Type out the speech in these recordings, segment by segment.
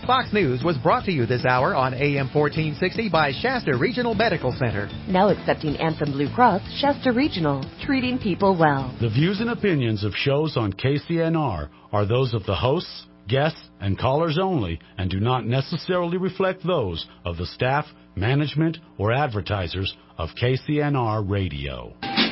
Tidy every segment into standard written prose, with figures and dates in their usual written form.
Fox News was brought to you this hour on AM 1460 by Shasta Regional Medical Center. Now accepting Anthem Blue Cross, Shasta Regional, treating people well. The views and opinions of shows on KCNR are those of the hosts, guests, and callers only and do not necessarily reflect those of the staff, management, or advertisers of KCNR Radio.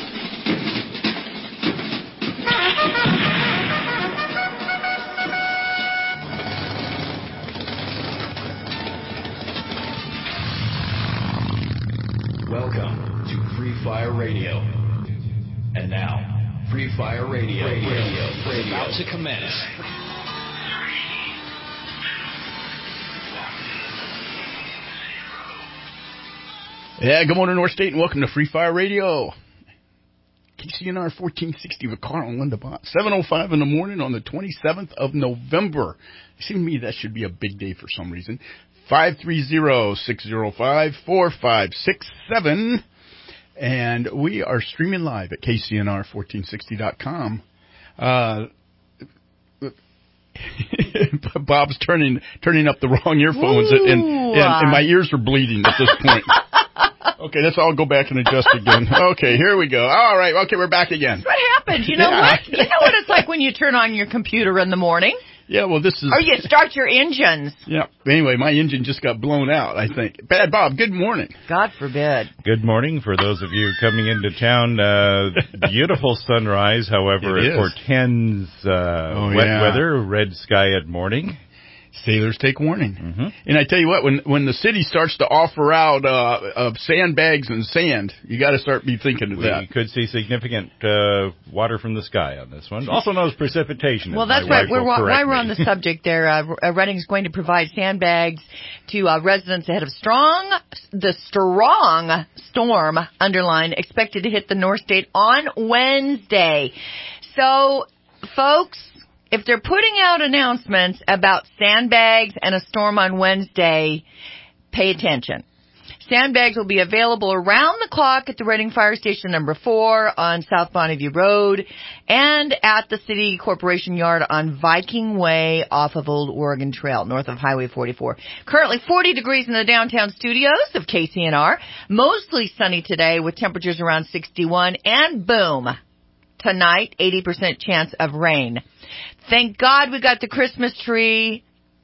Welcome to Free Fire Radio. And now, Free Fire Radio is about to commence. Yeah, good morning, North State, and welcome to Free Fire Radio. KCNR 1460 with Carl and Linda Bott. 7:05 in the morning on the 27th of November. It seems to me that should be a big day for some reason. 530-605-4567. And we are streaming live at KCNR1460.com. Bob's turning up the wrong earphones, and my ears are bleeding at this point. Okay, let's all go back and adjust again. Okay, here we go. All right, okay, we're back again. What happened? You know what? You know what it's like when you turn on your computer in the morning? Yeah, well, this is... Or you start your engines. Yeah, anyway, my engine just got blown out, I think. Bad Bob, good morning. God forbid. Good morning for those of you coming into town. Beautiful sunrise, however, it portends wet weather, red sky at morning. Sailors take warning. Mm-hmm. And I tell you what, when the city starts to offer out sandbags and sand, you got to start be thinking of that. We could see significant water from the sky on this one. Also known as precipitation. Well, that's right. While we're on the subject there, Reading is going to provide sandbags to residents ahead of the strong storm, underline, expected to hit the North State on Wednesday. So, folks, if they're putting out announcements about sandbags and a storm on Wednesday, pay attention. Sandbags will be available around the clock at the Reading Fire Station number 4 on South Bonneview Road and at the City Corporation Yard on Viking Way off of Old Oregon Trail, north of Highway 44. Currently 40 degrees in the downtown studios of KCNR. Mostly sunny today with temperatures around 61. And boom, tonight, 80% chance of rain. Thank God we got the Christmas tree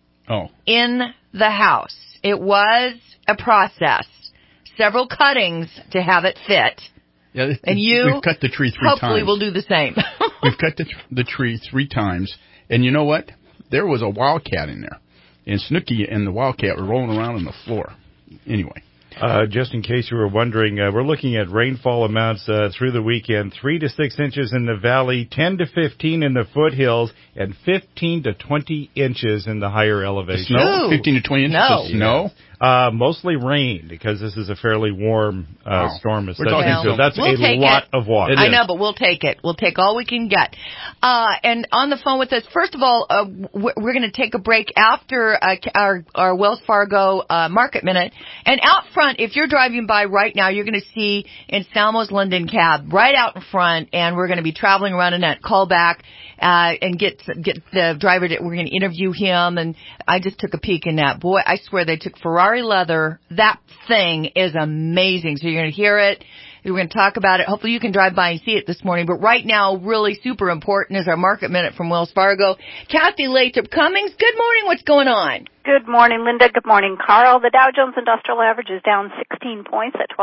in the house. It was a process. Several cuttings to have it fit. Yeah, and we've cut the tree 3 times. Hopefully we'll do the same. We've cut the tree 3 times. And you know what? There was a wildcat in there. And Snooky and the wildcat were rolling around on the floor. Anyway. Just in case you were wondering, we're looking at rainfall amounts through the weekend, 3 to 6 inches in the valley, 10 to 15 in the foothills, and 15 to 20 inches in the higher elevations. Snow? 15 to 20 inches of snow? Mostly rain, because this is a fairly warm storm. So that's we'll a lot of water. I know, but we'll take it. We'll take all we can get. And on the phone with us, first of all, we're going to take a break after our Wells Fargo Market Minute. And out front, if you're driving by right now, you're going to see in Salmo's London cab right out in front, and we're going to be traveling around in that call back and get the driver. We're going to interview him, and I just took a peek in that. Boy, I swear they took Ferrari leather. That thing is amazing. So you're going to hear it. We're going to talk about it. Hopefully you can drive by and see it this morning. But right now, really super important is our Market Minute from Wells Fargo. Kathy Lathrop Cummings, good morning. What's going on? Good morning, Linda. Good morning, Carl. The Dow Jones Industrial Average is down 16 points at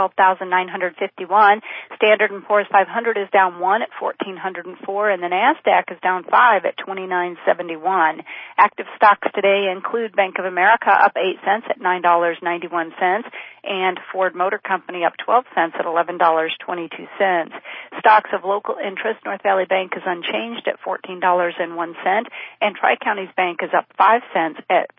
12,951. Standard & Poor's 500 is down 1 at 1,404, and the NASDAQ is down 5 at 2971. Active stocks today include Bank of America up 8 cents at $9.91, and Ford Motor Company up 12 cents at $11.22. Stocks of local interest, North Valley Bank is unchanged at $14.01, and Tri-Counties Bank is up 5 cents at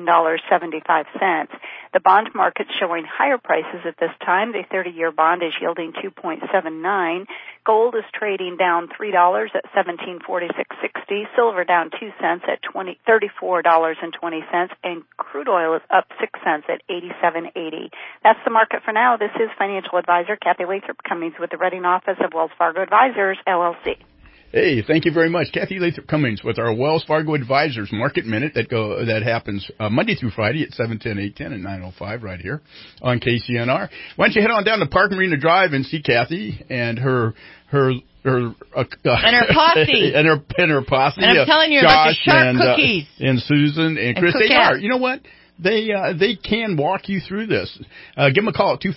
$15.75. The bond market's showing higher prices at this time. The 30-year bond is yielding 2.79. Gold is trading down $3 at $17.4660. Silver down 2 cents at $34.20, and crude oil is up 6 cents at $87.80. That's the market for now. This is financial advisor Kathy Lathrop Cummings with the Reading office of Wells Fargo Advisors, LLC. Hey, thank you very much. Kathy Lathrop Cummings with our Wells Fargo Advisors Market Minute that happens Monday through Friday at 7:10, 8:10, and 9:05 right here on KCNR. Why don't you head on down to Park Marina Drive and see Kathy and her and her posse. and her posse. And I'm telling you, Josh about the sharp cookies. And Susan and Chris. They Cookette. are. You know what? They can walk you through this. Give them a call at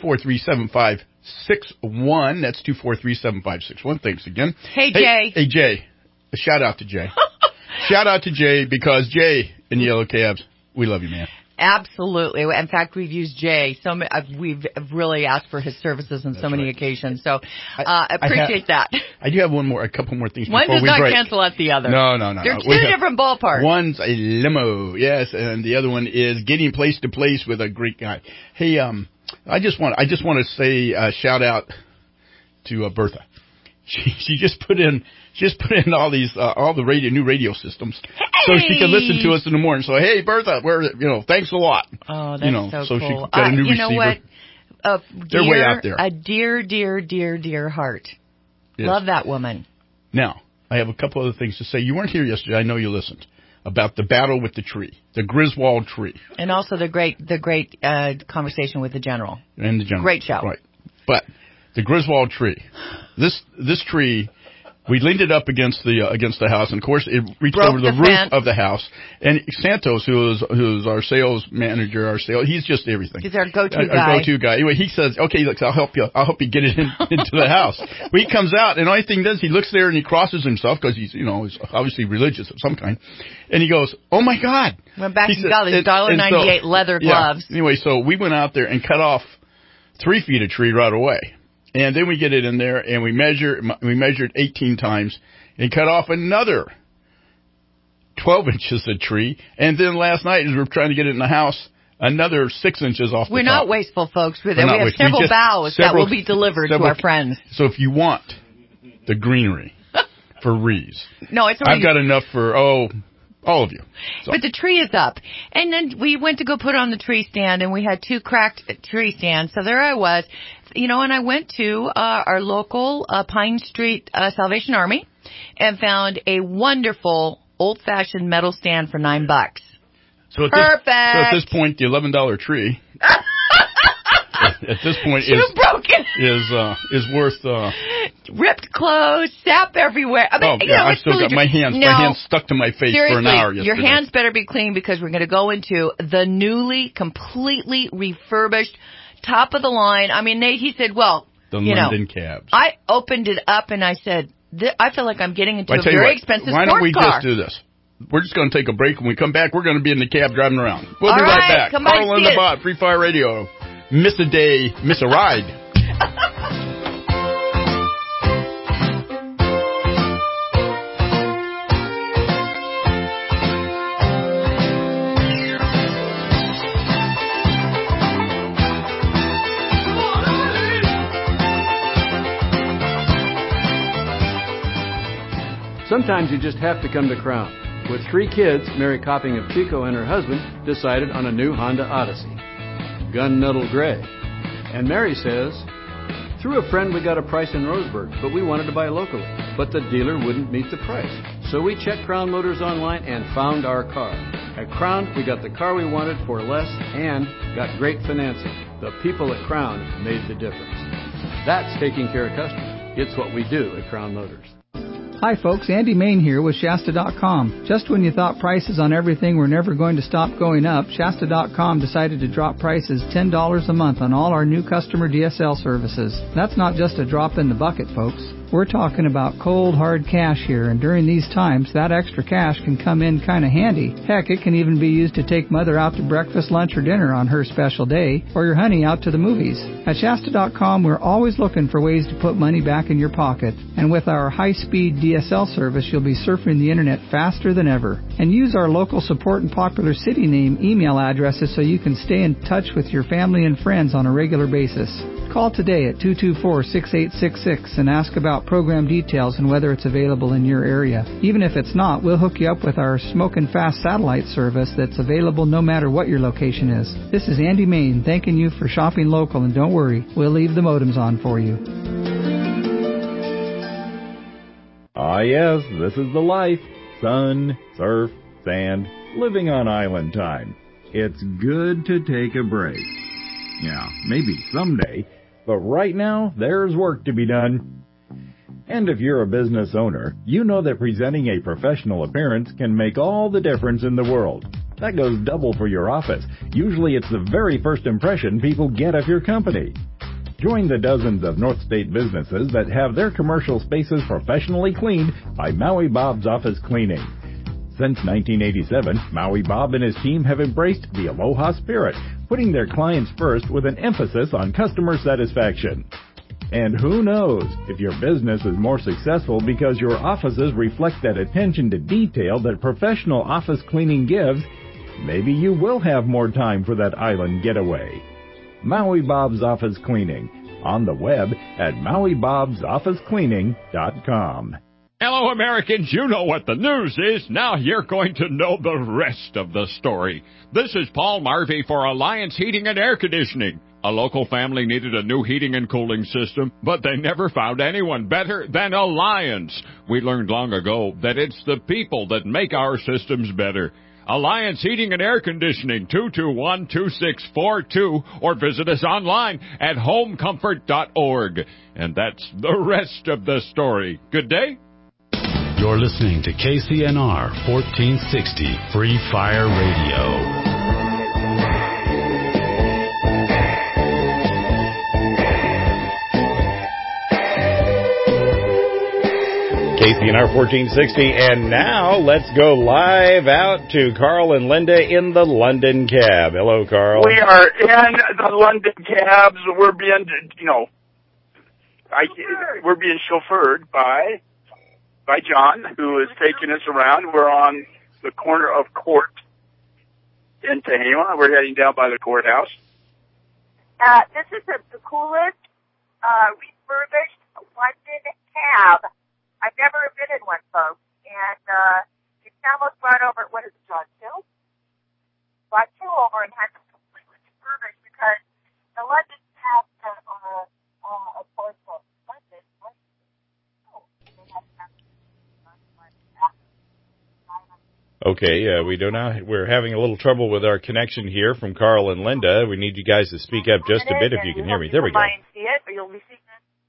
243-7561. That's 243-7561. Thanks again. Hey, Jay. Hey, Jay. A shout out to Jay. Shout out to Jay, because Jay in Yellow Cabs, we love you, man. Absolutely. In fact, we've used Jay. We've really asked for his services on so many occasions. So appreciate that. I do have a couple more things One before does we not break. cancel out the other. No. They're two different ballparks. One's a limo, yes, and the other one is getting place to place with a great guy. Hey, I just want to say shout out to Bertha. She just put in all these all the new radio systems, so she can listen to us in the morning. So hey, Bertha, thanks a lot. Oh, that's so cool. She got a new receiver. You know what? They're way out there. A dear heart. Yes. Love that woman. Now, I have a couple other things to say. You weren't here yesterday. I know you listened about the battle with the tree, the Griswold tree, and also the great conversation with the general. And the general, great show, right? But the Griswold tree, this tree, we leaned it up against the house, and of course it reached over the roof of the house. And Santos, who's our sales manager, he's just everything. He's our go-to guy. Our go-to guy. Anyway, he says, "Okay, look, I'll help you get it into the house." Well, he comes out, and the only thing he does, he looks there and he crosses himself, because he's obviously religious of some kind, and he goes, "Oh my God!" Went back and got his $1.98 leather gloves. Yeah. Anyway, so we went out there and cut off 3 feet of tree right away. And then we get it in there, and we measured 18 times and cut off another 12 inches of tree. And then last night, as we were trying to get it in the house, another 6 inches off the top. We're not wasteful, folks. We have several boughs that will be delivered to our friends. So if you want the greenery for Rees, no, it's I've got enough for, all of you. So. But the tree is up. And then we went to go put it on the tree stand, and we had 2 cracked tree stands. So there I was. And I went to our local Pine Street Salvation Army and found a wonderful old-fashioned metal stand for $9. So Perfect. At this point, the $11 tree at this point is worth ripped clothes, sap everywhere. I mean, I still got my hands stuck to my face for an hour yesterday. Your hands better be clean, because we're going to go into the newly, completely refurbished, top of the line. I mean, Nate, he said, well, the London cabs. I opened it up and I said, I feel like I'm getting into a very expensive sports car. Why don't we just do this? We're just going to take a break. When we come back, we're going to be in the cab driving around. We'll be right back. Carl and the Bot, Free Fire Radio. Miss a day, miss a ride. Sometimes you just have to come to Crown. With 3 kids, Mary Copping of Chico and her husband decided on a new Honda Odyssey, gunmetal gray. And Mary says, through a friend we got a price in Roseburg, but we wanted to buy locally. But the dealer wouldn't meet the price. So we checked Crown Motors online and found our car. At Crown, we got the car we wanted for less and got great financing. The people at Crown made the difference. That's taking care of customers. It's what we do at Crown Motors. Hi folks, Andy Main here with Shasta.com. Just when you thought prices on everything were never going to stop going up, Shasta.com decided to drop prices $10 a month on all our new customer DSL services. That's not just a drop in the bucket, folks. We're talking about cold, hard cash here, and during these times, that extra cash can come in kind of handy. Heck, it can even be used to take Mother out to breakfast, lunch, or dinner on her special day, or your honey out to the movies. At Shasta.com, we're always looking for ways to put money back in your pocket, and with our high-speed DSL service, you'll be surfing the internet faster than ever. And use our local support and popular city name email addresses so you can stay in touch with your family and friends on a regular basis. Call today at 224-6866 and ask about program details and whether it's available in your area. Even if it's not, we'll hook you up with our smoking fast satellite service that's available no matter what your location is. This is Andy Main thanking you for shopping local, and don't worry, we'll leave the modems on for you. Ah, yes, this is the life. Sun, surf, sand, living on island time. It's good to take a break. Yeah, maybe someday, but right now, there's work to be done. And if you're a business owner, you know that presenting a professional appearance can make all the difference in the world. That goes double for your office. Usually it's the very first impression people get of your company. Join the dozens of North State businesses that have their commercial spaces professionally cleaned by Maui Bob's Office Cleaning. Since 1987, Maui Bob and his team have embraced the Aloha spirit, putting their clients first with an emphasis on customer satisfaction. And who knows, if your business is more successful because your offices reflect that attention to detail that professional office cleaning gives, maybe you will have more time for that island getaway. Maui Bob's Office Cleaning, on the web at MauiBob'sOfficeCleaning.com. Hello, Americans. You know what the news is. Now you're going to know the rest of the story. This is Paul Marvey for Alliance Heating and Air Conditioning. A local family needed a new heating and cooling system, but they never found anyone better than Alliance. We learned long ago that it's the people that make our systems better. Alliance Heating and Air Conditioning, 221-2642, or visit us online at homecomfort.org. And that's the rest of the story. Good day. You're listening to KCNR 1460 Free Fire Radio. KCNR 1460, and now let's go live out to Carl and Linda in the London cab. Hello, Carl. We are in the London cabs. We're being, we're being chauffeured by John, who is taking us around. We're on the corner of Court in Tehama. We're heading down by the courthouse. This is the coolest refurbished London cab. I've never been in one, folks, and it's almost brought over, what is it, John, two? Brought two over and had them completely refurbished because the London cabs are, of course, London. Okay, we're having a little trouble with our connection here from Carl and Linda. We need you guys to speak up just a bit if you can hear me. There we go. See it, or you'll be seeing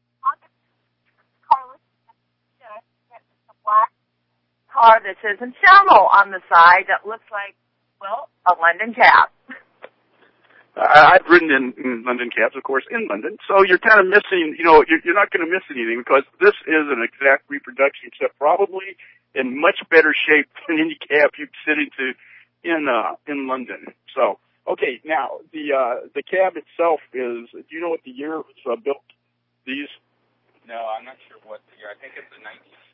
car that says Anselmo on the side that looks like, well, a London cab. I've ridden in London cabs, of course, in London. So you're kind of missing, you're not going to miss anything because this is an exact reproduction, except probably in much better shape than any cab you'd sit into in London. So, okay, now the cab itself is. Do you know what the year it was built? These? No, I'm not sure what the year. I think it's the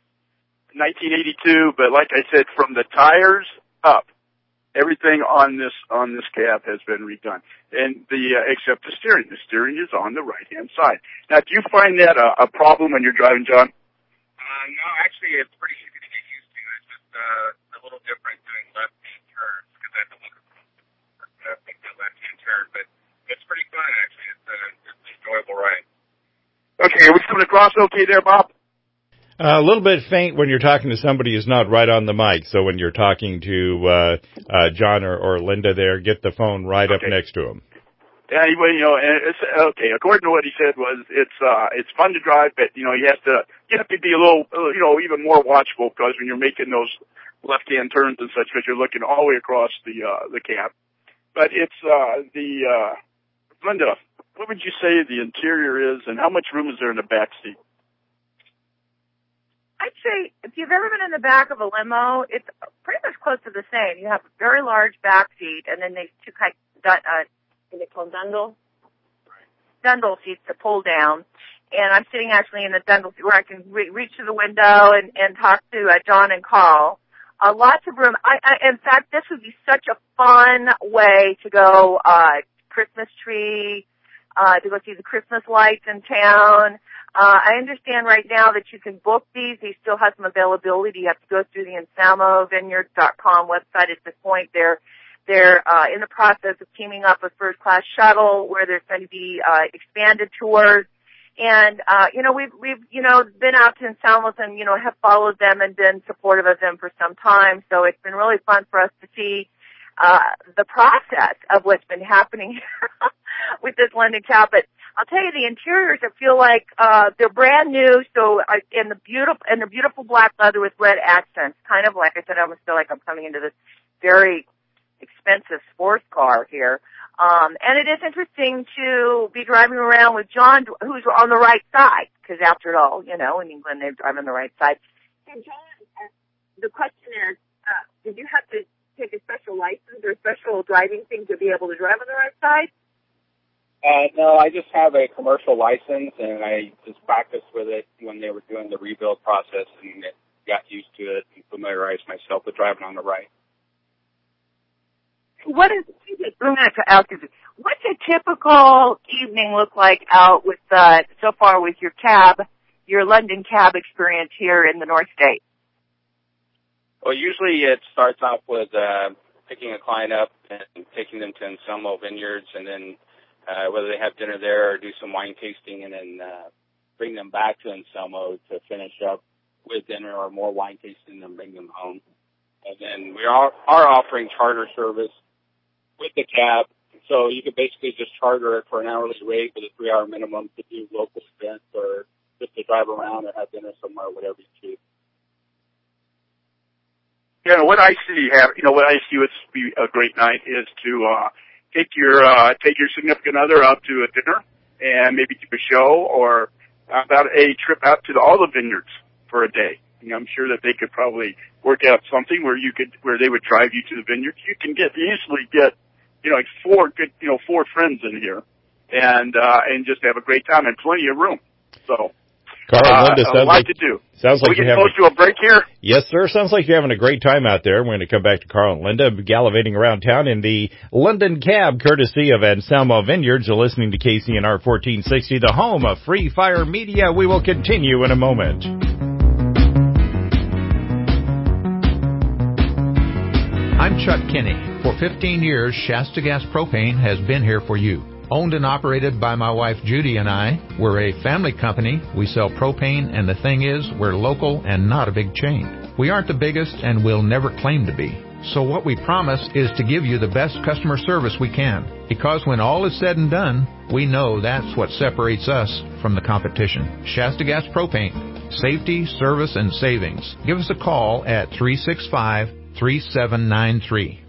1982, but like I said, from the tires up, everything on this cab has been redone, and except the steering. The steering is on the right-hand side. Now, do you find that a problem when you're driving, John? No, actually, it's pretty easy to get used to. It's just a little different doing left-hand turns because I have to look at the left-hand turn, but it's pretty fun actually. It's an enjoyable ride. Okay, are we coming across okay there, Bob? A little bit faint when you're talking to somebody who's not right on the mic. So when you're talking to John or Linda there, get the phone right up next to him. Anyway, it's okay. According to what he said was, it's fun to drive, but you have to be a little, even more watchful because when you're making those left-hand turns and such, because you're looking all the way across the cab. But it's Linda, what would you say the interior is, and how much room is there in the back seat? I'd say if you've ever been in the back of a limo, it's pretty much close to the same. You have a very large back seat, and then there's two kinds they call Dundle seats that pull down. And I'm sitting actually in the Dundle seat where I can reach to the window and talk to John and Carl. Lots of room. In fact, this would be such a fun way to go Christmas tree, to go see the Christmas lights in town. I understand right now that you can book these. They still have some availability. You have to go through the AnselmoVineyards.com website at this point. They're in the process of teaming up with First Class Shuttle, where there's going to be expanded tours. And, we've, been out to Anselmo's and, have followed them and been supportive of them for some time. So it's been really fun for us to see, the process of what's been happening here with this London cab. But I'll tell you, the interiors, I feel like, they're brand new. So, in the beautiful black leather with red accents, kind of like I said, I almost feel like I'm coming into this very expensive sports car here. And it is interesting to be driving around with John, who's on the right side, because after all, in England they drive on the right side. And John, the question is, did you have to take a special license or a special driving thing to be able to drive on the right side? No, I just have a commercial license, and I just practiced with it when they were doing the rebuild process, and got used to it and familiarized myself with driving on the right. What's a typical evening look like out with, so far with your London cab experience here in the North State? Well, usually it starts off with picking a client up and taking them to Anselmo Vineyards, and then whether they have dinner there or do some wine tasting, and then bring them back to Anselmo to finish up with dinner or more wine tasting and bring them home. And then we are offering charter service with the cab, so you could basically just charter it for an hourly rate with a 3-hour minimum to do local events or just to drive around or have dinner somewhere, whatever you choose. Yeah, what I see would be a great night is to take your significant other out to a dinner and maybe do a show, or about a trip out to all the vineyards for a day. I'm sure that they could probably work out something where they would drive you to the vineyards. You can easily get four friends in here and just have a great time and plenty of room. So, Carl, Linda, a lot to do. Sounds like we get close to a break here. Yes, sir. Sounds like you're having a great time out there. We're going to come back to Carl and Linda gallivanting around town in the London cab, courtesy of Anselmo Vineyards. You're listening to KCNR 1460, the home of Free Fire Media. We will continue in a moment. I'm Chuck Kinney. For 15 years, Shasta Gas Propane has been here for you. Owned and operated by my wife Judy and I, we're a family company. We sell propane, and the thing is, we're local and not a big chain. We aren't the biggest and will never claim to be. So what we promise is to give you the best customer service we can. Because when all is said and done, we know that's what separates us from the competition. Shasta Gas Propane. Safety, service, and savings. Give us a call at 365-3793.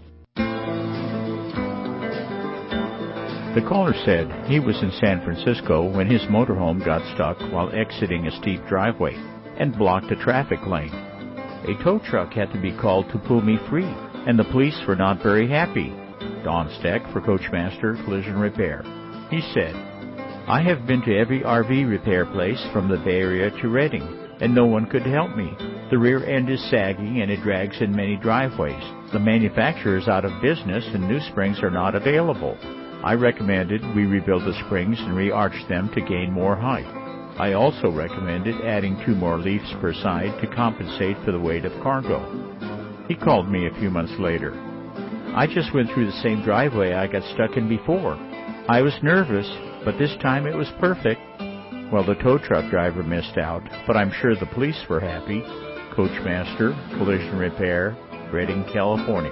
The caller said he was in San Francisco when his motorhome got stuck while exiting a steep driveway and blocked a traffic lane. A tow truck had to be called to pull me free, and the police were not very happy. Don Steck for Coachmaster Collision Repair. He said, I have been to every RV repair place from the Bay Area to Redding, and no one could help me. The rear end is sagging and it drags in many driveways. The manufacturer is out of business and new springs are not available. I recommended we rebuild the springs and re-arch them to gain more height. I also recommended adding 2 more leaves per side to compensate for the weight of cargo. He called me a few months later. I just went through the same driveway I got stuck in before. I was nervous, but this time it was perfect. Well, the tow truck driver missed out, but I'm sure the police were happy. Coachmaster Collision Repair, Redding, California.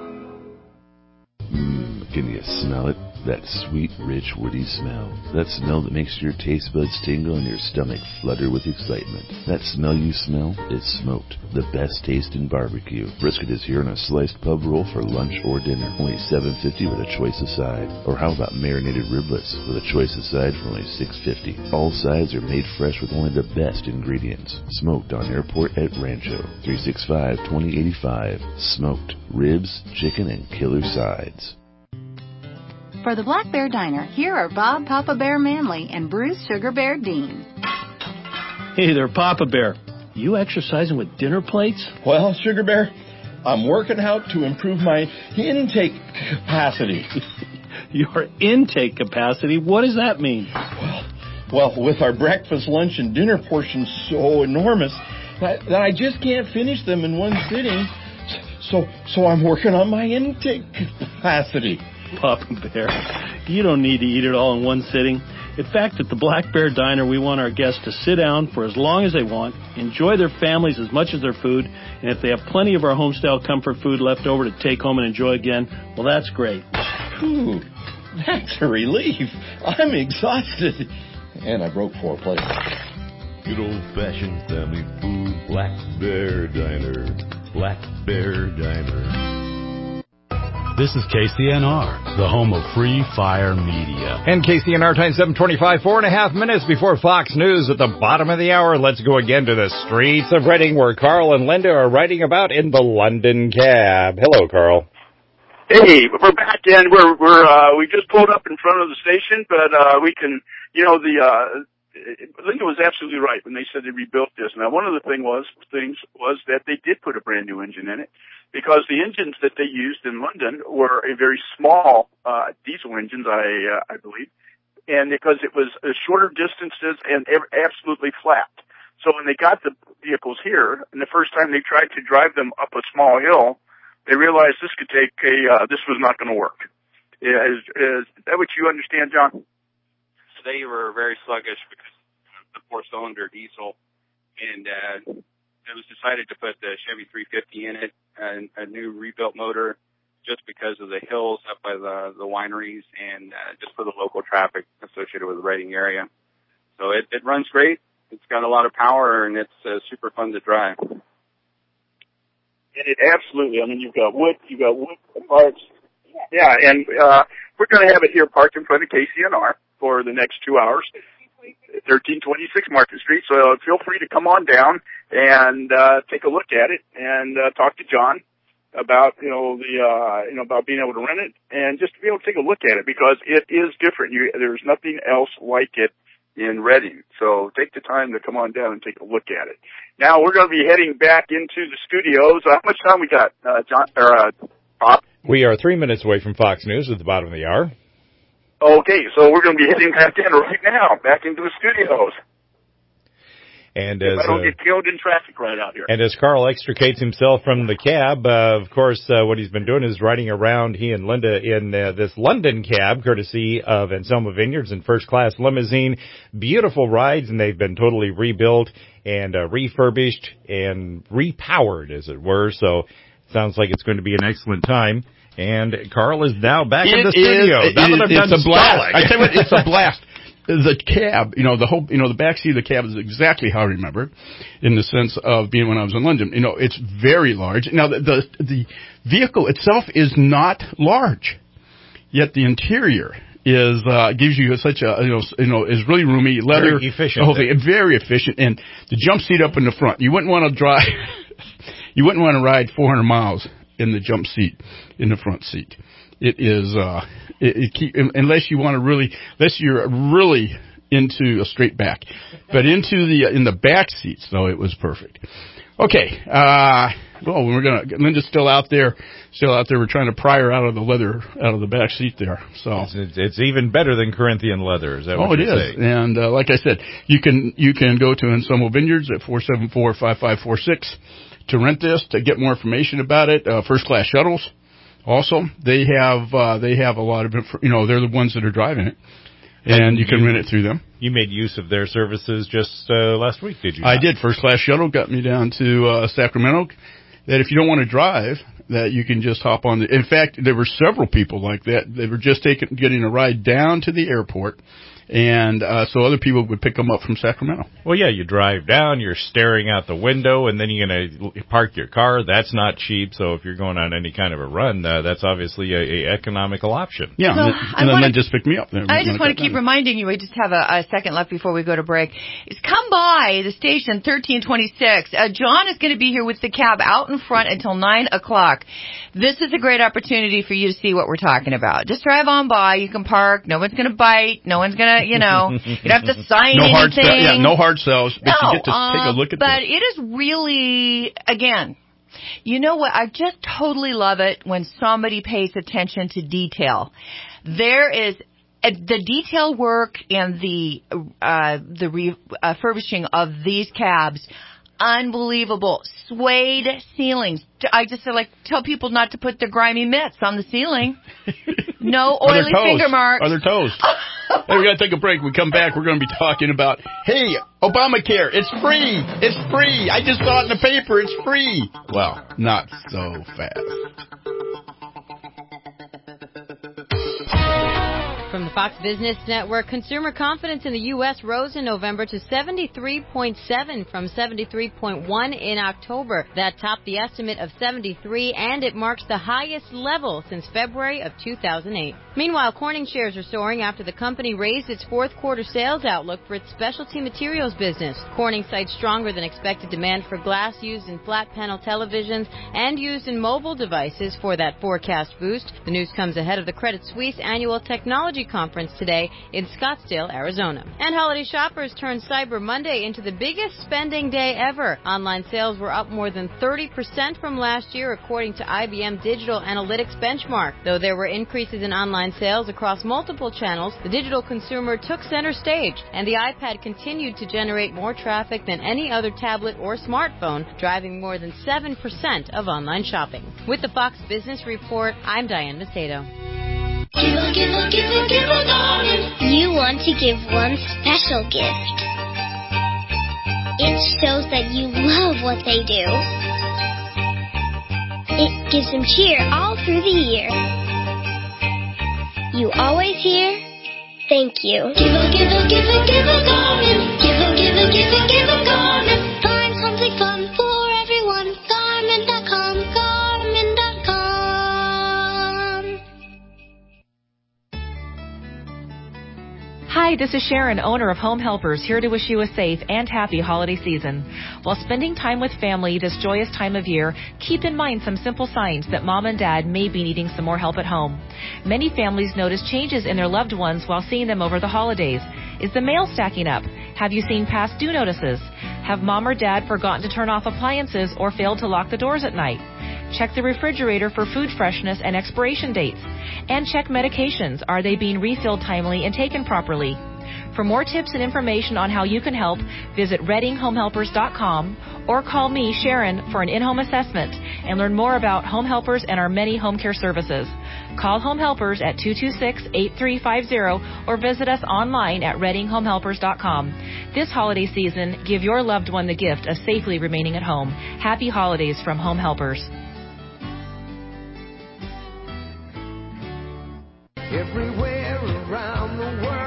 Can you smell it? That sweet, rich, woody smell. That smell that makes your taste buds tingle and your stomach flutter with excitement. That smell you smell is smoked. The best taste in barbecue. Brisket is here on a sliced pub roll for lunch or dinner. Only $7.50 with a choice of side. Or how about marinated riblets with a choice of side for only $6.50. All sides are made fresh with only the best ingredients. Smoked on Airport at Rancho. 365-2085. Smoked. Ribs, chicken, and killer sides. For the Black Bear Diner, here are Bob Papa Bear Manley and Bruce Sugar Bear Dean. Hey there, Papa Bear. You exercising with dinner plates? Well, Sugar Bear, I'm working out to improve my intake capacity. Your intake capacity? What does that mean? Well, with our breakfast, lunch, and dinner portions so enormous that I just can't finish them in one sitting. So I'm working on my intake capacity. Papa Bear, you don't need to eat it all in one sitting. In fact, at the Black Bear Diner, we want our guests to sit down for as long as they want, enjoy their families as much as their food, and if they have plenty of our homestyle comfort food left over to take home and enjoy again, well, that's great. Ooh, that's a relief. I'm exhausted. And I broke 4 plates. Good old-fashioned family food, Black Bear Diner. Black Bear Diner. This is KCNR, the home of Free Fire Media. And KCNR time 7:25, 4.5 minutes before Fox News at the bottom of the hour. Let's go again to the streets of Reading, where Carl and Linda are writing about in the London Cab. Hello, Carl. Hey, we're back in. We just pulled up in front of the station, but we can, Linda was absolutely right when they said they rebuilt this. Now, one of the things was that they did put a brand new engine in it, because the engines that they used in London were a very small diesel engines, I believe, and because it was shorter distances and absolutely flat. So when they got the vehicles here, and the first time they tried to drive them up a small hill, they realized this was not going to work. Is that what you understand, John? They were very sluggish because of the 4-cylinder diesel, and it was decided to put the Chevy 350 in it, and a new rebuilt motor, just because of the hills up by the wineries and just for the local traffic associated with the Reading area. So it runs great. It's got a lot of power, and it's super fun to drive. And it absolutely, you've got wood parts. Yeah, and we're going to have it here parked in front of KCNR for the next 2 hours. 1326 Market Street. So feel free to come on down and take a look at it and talk to John about about being able to rent it and just to be able to take a look at it, because it is different. There's nothing else like it in Reading. So take the time to come on down and take a look at it. Now we're going to be heading back into the studios. How much time we got, Bob? We are 3 minutes away from Fox News at the bottom of the hour. Okay, so we're going to be heading back in right now, back into the studios. And if I don't get killed in traffic right out here. And as Carl extricates himself from the cab, of course, what he's been doing is riding around, he and Linda, in this London Cab, courtesy of Anselmo Vineyards and First Class Limousine. Beautiful rides, and they've been totally rebuilt and refurbished and repowered, as it were. So sounds like it's going to be an excellent time. And Carl is now back in the studio. It's a blast. I tell you what, it's a blast. The cab, the back seat of the cab is exactly how I remember, in the sense of being when I was in London. It's very large. Now, the vehicle itself is not large, yet the interior is gives you such a is really roomy, leather, very efficient, the whole thing, very efficient, and the jump seat up in the front. You wouldn't want to drive, you wouldn't want to ride 400 miles in the jump seat in the front seat. It is unless you're really into a straight back, but in the back seats though it was perfect. Okay, Linda's still out there. We're trying to pry her out of the back seat there. So it's even better than Corinthian leather. Is that what you're saying? And like I said, you can go to Anselmo Vineyards at 474-5546 to rent this, to get more information about it. First Class Shuttles. Also, they have a lot of, they're the ones that are driving it, and you can rent it through them. You made use of their services just last week, did you? I did. First Class Shuttle got me down to Sacramento. That if you don't want to drive, that you can just hop on. In fact, there were several people like that. They were just getting a ride down to the airport. And so other people would pick them up from Sacramento. Well, yeah, you drive down, you're staring out the window, and then you're going to park your car. That's not cheap. So if you're going on any kind of a run, that's obviously a economical option. Yeah, and then just pick me up there. I just want to keep reminding you, we just have a second left before we go to break, is come by the station 1326. John is going to be here with the cab out in front until 9 o'clock. This is a great opportunity for you to see what we're talking about. Just drive on by. You can park. No one's going to bite. No one's going to, you don't have to sign anything. No hard sells, but you get to take a look at But it is really, again, you know what? I just totally love it when somebody pays attention to detail. There is the detail work and the refurbishing of these cabs. Unbelievable. Suede ceilings. I just tell people not to put their grimy mitts on the ceiling. No oily finger marks. Or their toes. Hey, we got to take a break. We come back, we're going to be talking about, hey, Obamacare, it's free. It's free. I just saw it in the paper. It's free. Well, not so fast. From the Fox Business Network, consumer confidence in the U.S. rose in November to 73.7 from 73.1 in October. That topped the estimate of 73, and it marks the highest level since February of 2008. Meanwhile, Corning shares are soaring after the company raised its fourth quarter sales outlook for its specialty materials business. Corning cites stronger than expected demand for glass used in flat panel televisions and used in mobile devices for that forecast boost. The news comes ahead of the Credit Suisse annual technology conference today in Scottsdale, Arizona. And holiday shoppers turned Cyber Monday into the biggest spending day ever. Online sales were up more than 30% from last year, according to IBM Digital Analytics benchmark. Though there were increases in online sales across multiple channels, the digital consumer took center stage, and the iPad continued to generate more traffic than any other tablet or smartphone, driving more than 7% of online shopping. With the Fox Business Report, I'm Diane Macedo. Give a garden. You want to give one special gift. It shows that you love what they do. It gives them cheer all through the year. You always hear, thank you. Give a garden. Give a garden. Find something fun for everyone. Garmin.com, Garmin.com. Hi, this is Sharon, owner of Home Helpers, here to wish you a safe and happy holiday season. While spending time with family this joyous time of year, keep in mind some simple signs that mom and dad may be needing some more help at home. Many families notice changes in their loved ones while seeing them over the holidays. Is the mail stacking up? Have you seen past due notices? Have mom or dad forgotten to turn off appliances or failed to lock the doors at night? Check the refrigerator for food freshness and expiration dates. And check medications. Are they being refilled timely and taken properly? For more tips and information on how you can help, visit ReadingHomeHelpers.com or call me, Sharon, for an in-home assessment and learn more about Home Helpers and our many home care services. Call Home Helpers at 226-8350 or visit us online at ReadingHomeHelpers.com. This holiday season, give your loved one the gift of safely remaining at home. Happy holidays from Home Helpers. Everywhere around the world.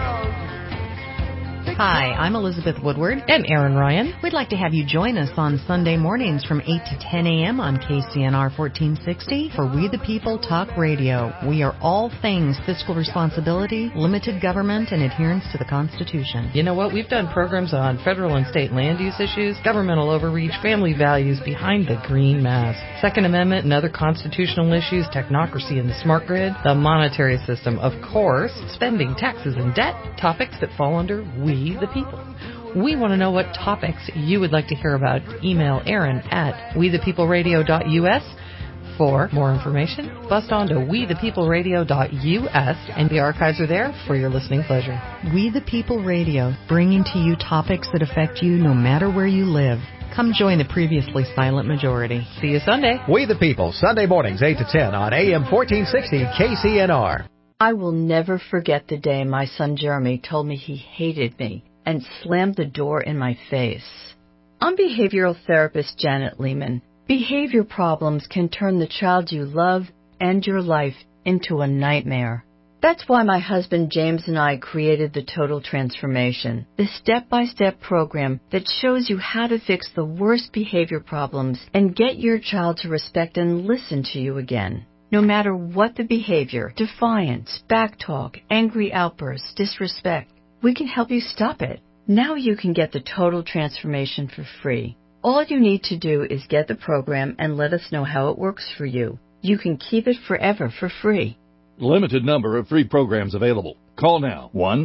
Hi, I'm Elizabeth Woodward. And Aaron Ryan. We'd like to have you join us on Sunday mornings from 8 to 10 a.m. on KCNR 1460 for We the People Talk Radio. We are all things fiscal responsibility, limited government, and adherence to the Constitution. You know what? We've done programs on federal and state land use issues, governmental overreach, family values behind the green mask, Second Amendment and other constitutional issues, technocracy and the smart grid, the monetary system, of course, spending, taxes, and debt, topics that fall under We the People. We want to know what topics you would like to hear about. Email Aaron at wethepeopleradio.us for more information. Bust on to wethepeopleradio.us, and the archives are there for your listening pleasure. We the People Radio, bringing to you topics that affect you no matter where you live. Come join the previously silent majority. See you Sunday. We the People, Sunday mornings 8 to 10 on AM 1460 KCNR. I will never forget the day my son Jeremy told me he hated me and slammed the door in my face. I'm behavioral therapist Janet Lehman. Behavior problems can turn the child you love and your life into a nightmare. That's why my husband James and I created the Total Transformation, the step-by-step program that shows you how to fix the worst behavior problems and get your child to respect and listen to you again. No matter what the behavior, defiance, backtalk, angry outbursts, disrespect, we can help you stop it. Now you can get the Total Transformation for free. All you need to do is get the program and let us know how it works for you. You can keep it forever for free. Limited number of free programs available. Call now.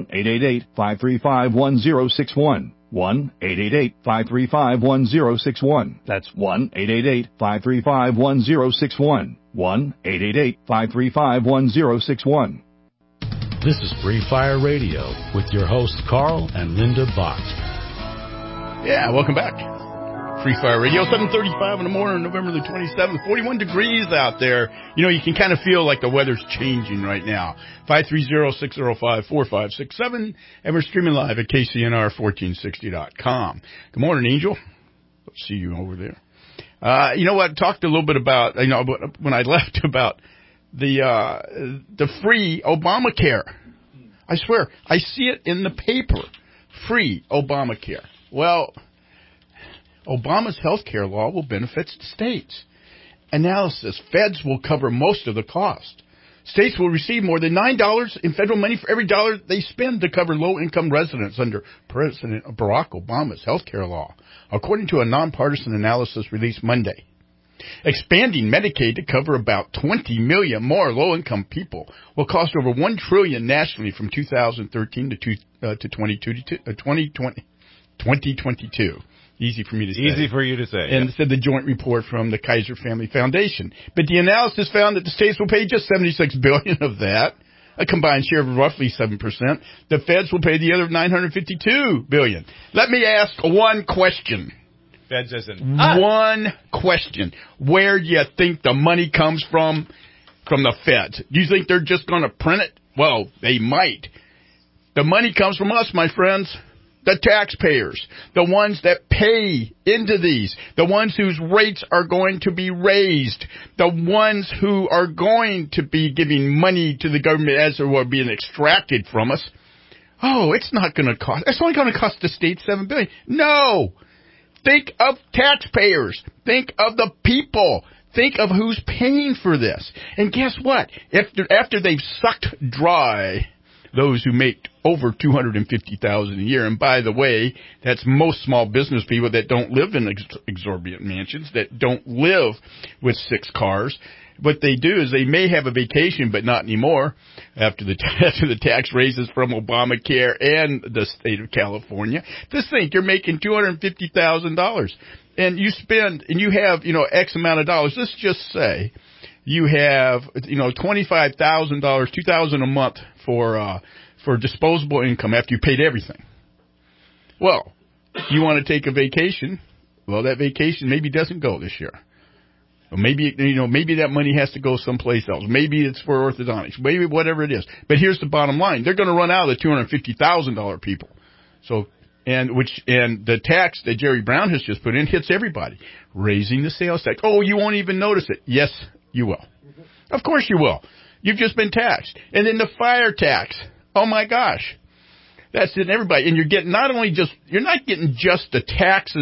1-888-535-1061. 1-888-535-1061. That's 1-888-535-1061. 1-888-535-1061. This is Free Fire Radio with your hosts Carl and Linda Bott. Yeah, welcome back. Free Fire Radio, 7:35 in the morning, November the 27th. 41 degrees out there. You know, you can kind of feel like the weather's changing right now. 530-605-4567. And we're streaming live at KCNR1460.com. Good morning, Angel. Let's see you over there. You know what? Talked a little bit about, you know, when I left about the free Obamacare. I swear, I see it in the paper. Free Obamacare. Well, Obama's health care law will benefit states. Analysis. Feds will cover most of the cost. States will receive more than $9 in federal money for every dollar they spend to cover low-income residents under President Barack Obama's health care law, according to a nonpartisan analysis released Monday. Expanding Medicaid to cover about 20 million more low-income people will cost over $1 trillion nationally from 2013 to 2022. Easy for me to say. Easy for you to say. And said the joint report from the Kaiser Family Foundation. But the analysis found that the states will pay just $76 billion of that, a combined share of roughly 7%. The feds will pay the other $952 billion. Let me ask one question. Feds isn't. One question. Where do you think the money comes from the feds? Do you think they're just going to print it? Well, they might. The money comes from us, my friends. The taxpayers, the ones that pay into these, the ones whose rates are going to be raised, the ones who are going to be giving money to the government as they were being extracted from us. Oh, it's not going to cost. It's only going to cost the state $7 billion. No. Think of taxpayers. Think of the people. Think of who's paying for this. And guess what? After they've sucked dry those who make over $250,000 a year, and by the way, that's most small business people that don't live in exorbitant mansions, that don't live with 6 cars. What they do is they may have a vacation, but not anymore after the tax raises from Obamacare and the state of California. Just think, you're making $250,000, and you spend, and you have, X amount of dollars. Let's just say you have, $25,000, $2,000 a month for disposable income after you paid everything. Well, you want to take a vacation. Well, that vacation maybe doesn't go this year. Or maybe that money has to go someplace else. Maybe it's for orthodontics. Maybe whatever it is. But here's the bottom line: they're going to run out of the $250,000 people. So, and the tax that Jerry Brown has just put in hits everybody, raising the sales tax. Oh, you won't even notice it. Yes, you will. Of course you will. You've just been taxed. And then the fire tax. Oh my gosh. That's in everybody. And you're getting you're not getting just the tax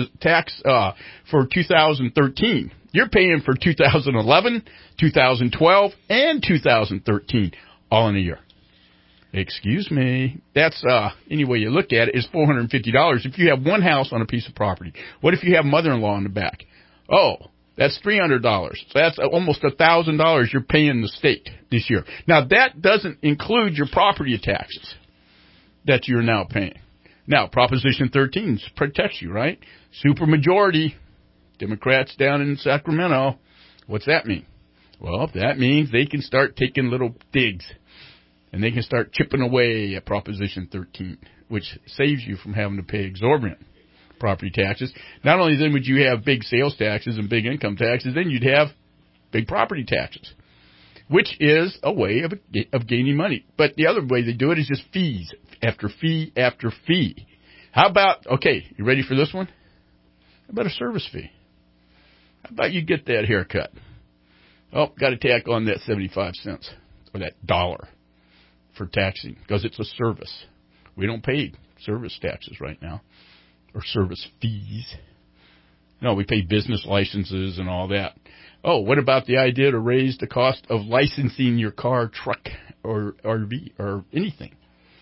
for 2013. You're paying for 2011, 2012, and 2013 all in a year. Excuse me. That's, any way you look at it, is $450 if you have one house on a piece of property. What if you have mother-in-law in the back? Oh, that's $300. So that's almost $1,000 you're paying the state this year. Now, that doesn't include your property taxes that you're now paying. Now, Proposition 13 protects you, right? Supermajority, Democrats down in Sacramento. What's that mean? Well, that means they can start taking little digs, and they can start chipping away at Proposition 13, which saves you from having to pay exorbitant property taxes. Not only then would you have big sales taxes and big income taxes, then you'd have big property taxes, which is a way of gaining money. But the other way they do it is just fees after fee after fee. How about, okay, you ready for this one? How about a service fee? How about you get that haircut? Oh, got to tack on that 75 cents or that $1 for taxing because it's a service. We don't pay service taxes right now or service fees. No, we pay business licenses and all that. Oh, what about the idea to raise the cost of licensing your car, truck, or RV or anything?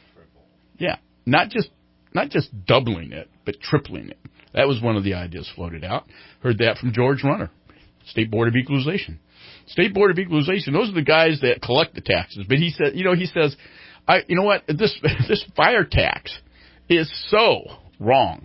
Yeah, not just doubling it, but tripling it. That was one of the ideas floated out. Heard that from George Runner, State Board of Equalization. State Board of Equalization, those are the guys that collect the taxes. But he says, you know what, this fire tax is so wrong.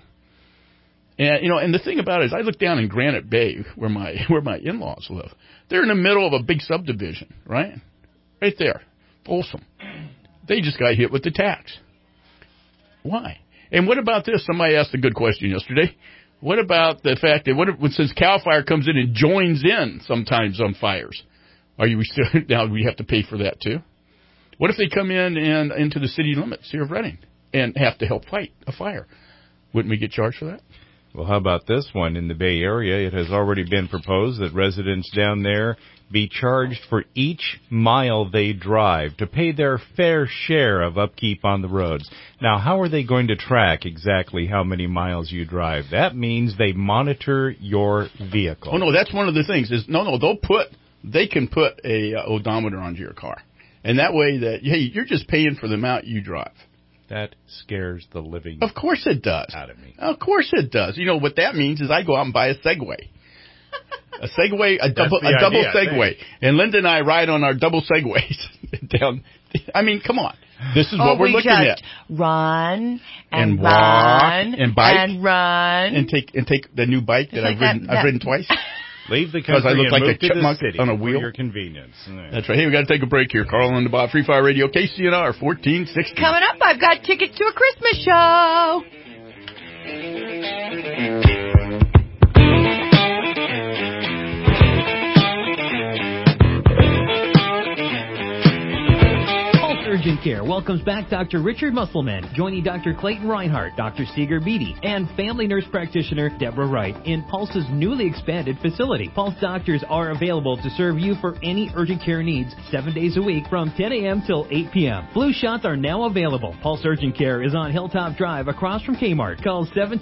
And and the thing about it is, I look down in Granite Bay where my in-laws live. They're in the middle of a big subdivision, right there, Folsom. They just got hit with the tax. Why? And what about this? Somebody asked a good question yesterday. What about the fact that since CAL FIRE comes in and joins in sometimes on fires, now we have to pay for that too? What if they come in and into the city limits here of Reading and have to help fight a fire? Wouldn't we get charged for that? Well, how about this one? In the Bay Area, it has already been proposed that residents down there be charged for each mile they drive to pay their fair share of upkeep on the roads. Now, how are they going to track exactly how many miles you drive? That means they monitor your vehicle. Oh, no, that's one of the things. They can put a odometer onto your car. And that way you're just paying for the amount you drive. That scares the living Of course it does. out of me. Of course it does. You know what that means is I go out and buy a Segway. A Segway, a double Segway. And Linda and I ride on our double Segways down. I mean, come on. This is what we're looking at. Run and walk run and bike and run and take the new bike that I've ridden twice. Leave the country I look and like move a to the chipmunk city on a wheel. for your convenience. That's right. Hey, we got to take a break here. Carl and the Bob, Free Fire Radio, KCNR 1460. Coming up, I've got tickets to a Christmas show. Urgent Care welcomes back Dr. Richard Musselman, joining Dr. Clayton Reinhardt, Dr. Seeger Beatty, and family nurse practitioner Deborah Wright in Pulse's newly expanded facility. Pulse doctors are available to serve you for any urgent care needs 7 days a week from 10 a.m. till 8 p.m. Flu shots are now available. Pulse Urgent Care is on Hilltop Drive across from Kmart. Call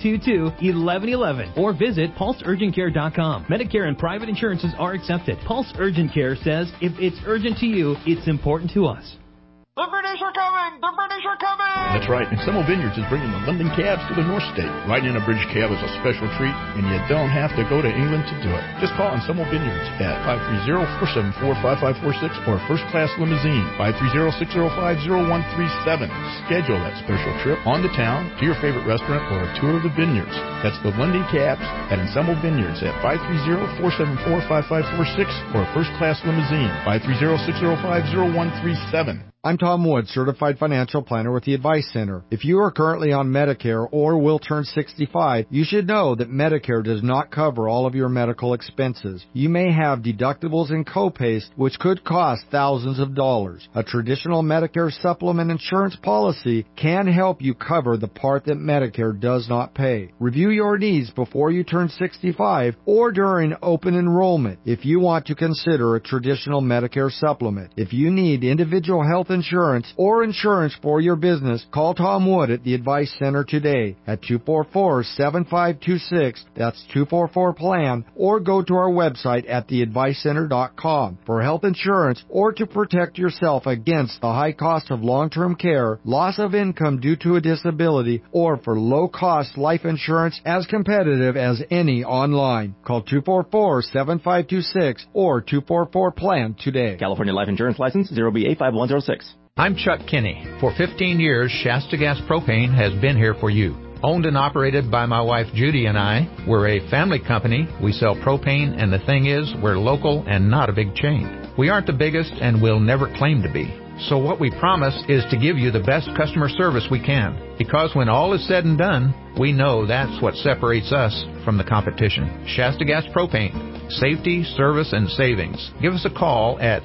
722-1111 or visit pulseurgentcare.com. Medicare and private insurances are accepted. Pulse Urgent Care says if it's urgent to you, it's important to us. The British are coming! The British are coming! That's right. And Semmel Vineyards is bringing the London cabs to the North State. Riding in a British cab is a special treat, and you don't have to go to England to do it. Just call on Semmel Vineyards at 530-474-5546 or first-class limousine, 530-605-0137. Schedule that special trip on the town to your favorite restaurant or a tour of the vineyards. That's the London cabs at Ensemble Vineyards at 530-474-5546 or a first-class limousine, 530-605-0137. I'm Tom Wood, Certified Financial Planner with the Advice Center. If you are currently on Medicare or will turn 65, you should know that Medicare does not cover all of your medical expenses. You may have deductibles and copays which could cost thousands of dollars. A traditional Medicare supplement insurance policy can help you cover the part that Medicare does not pay. Review your needs before you turn 65 or during open enrollment if you want to consider a traditional Medicare supplement. If you need individual health insurance or insurance for your business, call Tom Wood at the Advice Center today at 244-7526. That's 244-PLAN, or go to our website at theadvicecenter.com for health insurance or to protect yourself against the high cost of long-term care, loss of income due to a disability, or for low-cost life insurance as competitive as any online. Call 244-7526 or 244-PLAN today. California Life Insurance License 0B85106. I'm Chuck Kinney. For 15 years, Shasta Gas Propane has been here for you. Owned and operated by my wife Judy and I, we're a family company. We sell propane, and the thing is, we're local and not a big chain. We aren't the biggest and will never claim to be. So what we promise is to give you the best customer service we can. Because when all is said and done, we know that's what separates us from the competition. Shasta Gas Propane. Safety, service, and savings. Give us a call at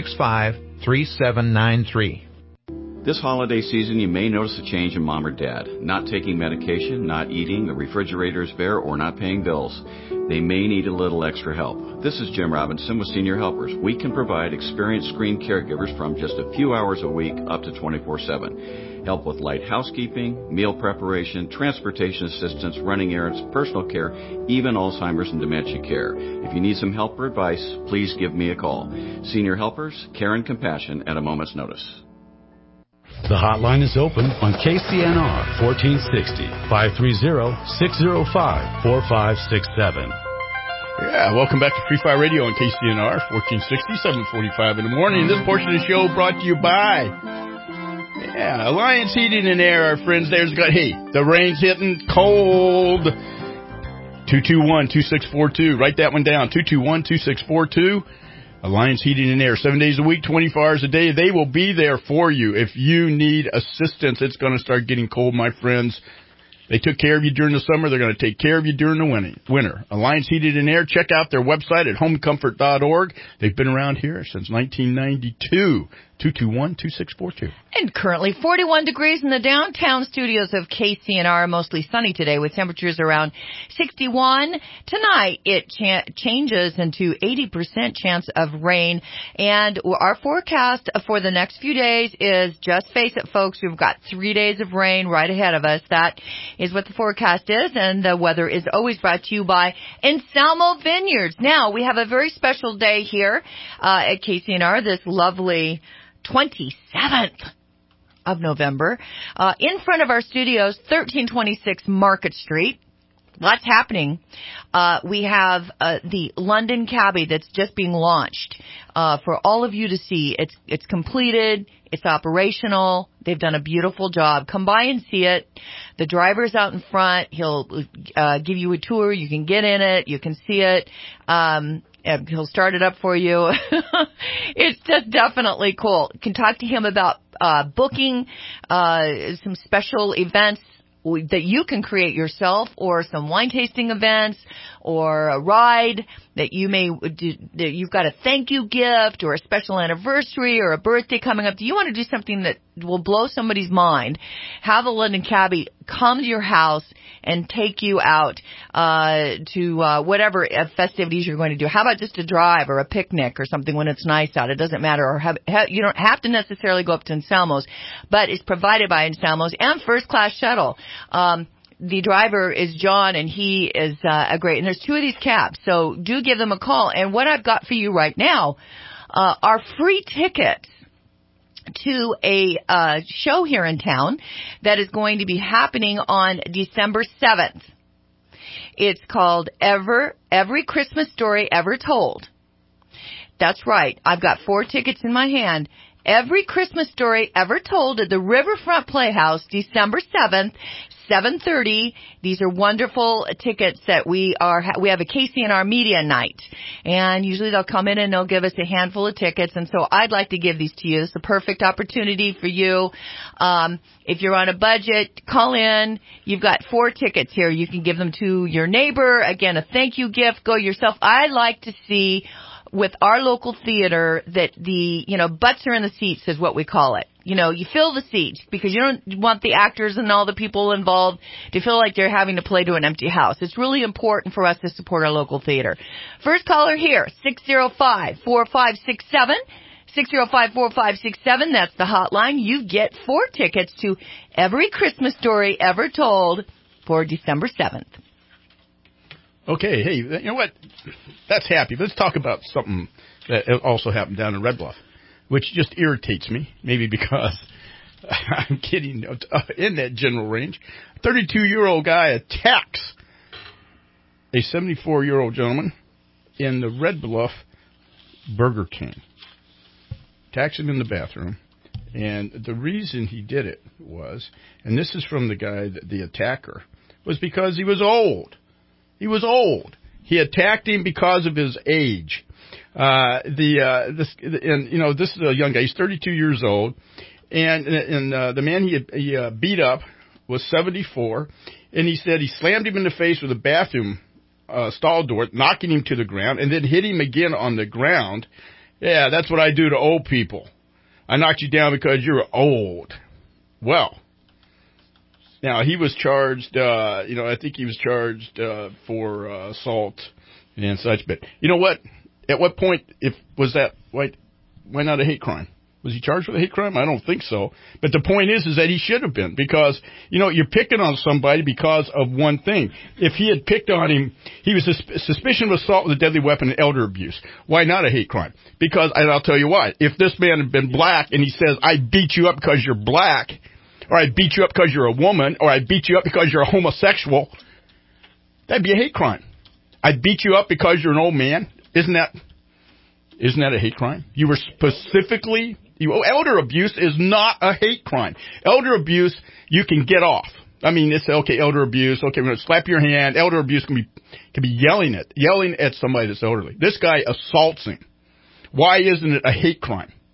365-3793. This holiday season, you may notice a change in mom or dad. Not taking medication, not eating, the refrigerator is bare, or not paying bills. They may need a little extra help. This is Jim Robinson with Senior Helpers. We can provide experienced screened caregivers from just a few hours a week up to 24/7. Help with light housekeeping, meal preparation, transportation assistance, running errands, personal care, even Alzheimer's and dementia care. If you need some help or advice, please give me a call. Senior Helpers, care and compassion at a moment's notice. The hotline is open on KCNR 1460, 530-605-4567. Yeah, welcome back to Free Fire Radio on KCNR 1460, 745 in the morning. This portion of the show brought to you by Alliance Heating and Air, our friends there's got, hey, the rain's hitting cold. 221-2642. Write that one down, 221-2642. Alliance Heating and Air, 7 days a week, 24 hours a day. They will be there for you if you need assistance. It's going to start getting cold, my friends. They took care of you during the summer. They're going to take care of you during the winter. Alliance Heating and Air. Check out their website at homecomfort.org. They've been around here since 1992. 221-2642. And currently 41 degrees in the downtown studios of KCNR, mostly sunny today with temperatures around 61. Tonight it changes into 80% chance of rain. And our forecast for the next few days is, just face it, folks, we've got 3 days of rain right ahead of us. That is what the forecast is, and the weather is always brought to you by Anselmo Vineyards. Now, we have a very special day here at KCNR, this lovely 27th of November, in front of our studios, 1326 Market Street. Lots happening. We have the London Cabbie that's just being launched for all of you to see. It's completed. It's operational. They've done a beautiful job. Come by and see it. The driver's out in front. He'll give you a tour. You can get in it. You can see it. He'll start it up for you. It's just definitely cool. You can talk to him about booking some special events that you can create yourself, or some wine tasting events, or a ride that you may do, that you've got a thank you gift, or a special anniversary, or a birthday coming up. Do you want to do something that will blow somebody's mind? Have a London Cabbie come to your house and take you out to whatever festivities you're going to do. How about just a drive or a picnic or something when it's nice out? It doesn't matter. Or you don't have to necessarily go up to Anselmo's, but it's provided by Anselmo's and First Class Shuttle. The driver is John, and he is great. And there's 2 of these cabs, so do give them a call. And what I've got for you right now are free tickets to a show here in town that is going to be happening on December 7th. It's called Every Christmas Story Ever Told. That's right. I've got 4 tickets in my hand. Every Christmas Story Ever Told at the Riverfront Playhouse, December 7th, 7:30. These are wonderful tickets that we have a KCNR Media Night. And usually they'll come in and they'll give us a handful of tickets. And so I'd like to give these to you. It's the perfect opportunity for you. If you're on a budget, call in. You've got 4 tickets here. You can give them to your neighbor. Again, a thank you gift. Go yourself. I like to see with our local theater that the, butts are in the seats is what we call it. You fill the seats because you don't want the actors and all the people involved to feel like they're having to play to an empty house. It's really important for us to support our local theater. First caller here, 605-4567. 605-4567. That's the hotline. You get 4 tickets to Every Christmas Story Ever Told for December 7th. Okay, hey, you know what? That's happy. Let's talk about something that also happened down in Red Bluff, which just irritates me, maybe because I'm getting in that general range. A 32-year-old guy attacks a 74-year-old gentleman in the Red Bluff Burger King. Attacks him in the bathroom. And the reason he did it was, and this is from the guy, the attacker, was because he was old. He was old. He attacked him because of his age. This is a young guy. He's 32 years old, and the man he beat up was 74, and he said he slammed him in the face with a bathroom stall door, knocking him to the ground, and then hit him again on the ground. Yeah, that's what I do to old people. I knocked you down because you're old. Well. Now, he was charged, I think he was charged for assault and such. But you know what? At what point was that? Why not a hate crime? Was he charged with a hate crime? I don't think so. But the point is that he should have been, because, you're picking on somebody because of one thing. If he had picked on him, he was suspicion of assault with a deadly weapon and elder abuse. Why not a hate crime? Because, and I'll tell you why. If this man had been black and he says, I beat you up because you're black, or I beat you up because you're a woman, or I beat you up because you're a homosexual, that'd be a hate crime. I beat you up because you're an old man. Isn't that a hate crime? You were specifically, elder abuse is not a hate crime. Elder abuse, you can get off. I mean, it's okay, elder abuse, okay, we're going to slap your hand. Elder abuse can be yelling at somebody that's elderly. This guy assaults him. Why isn't it a hate crime?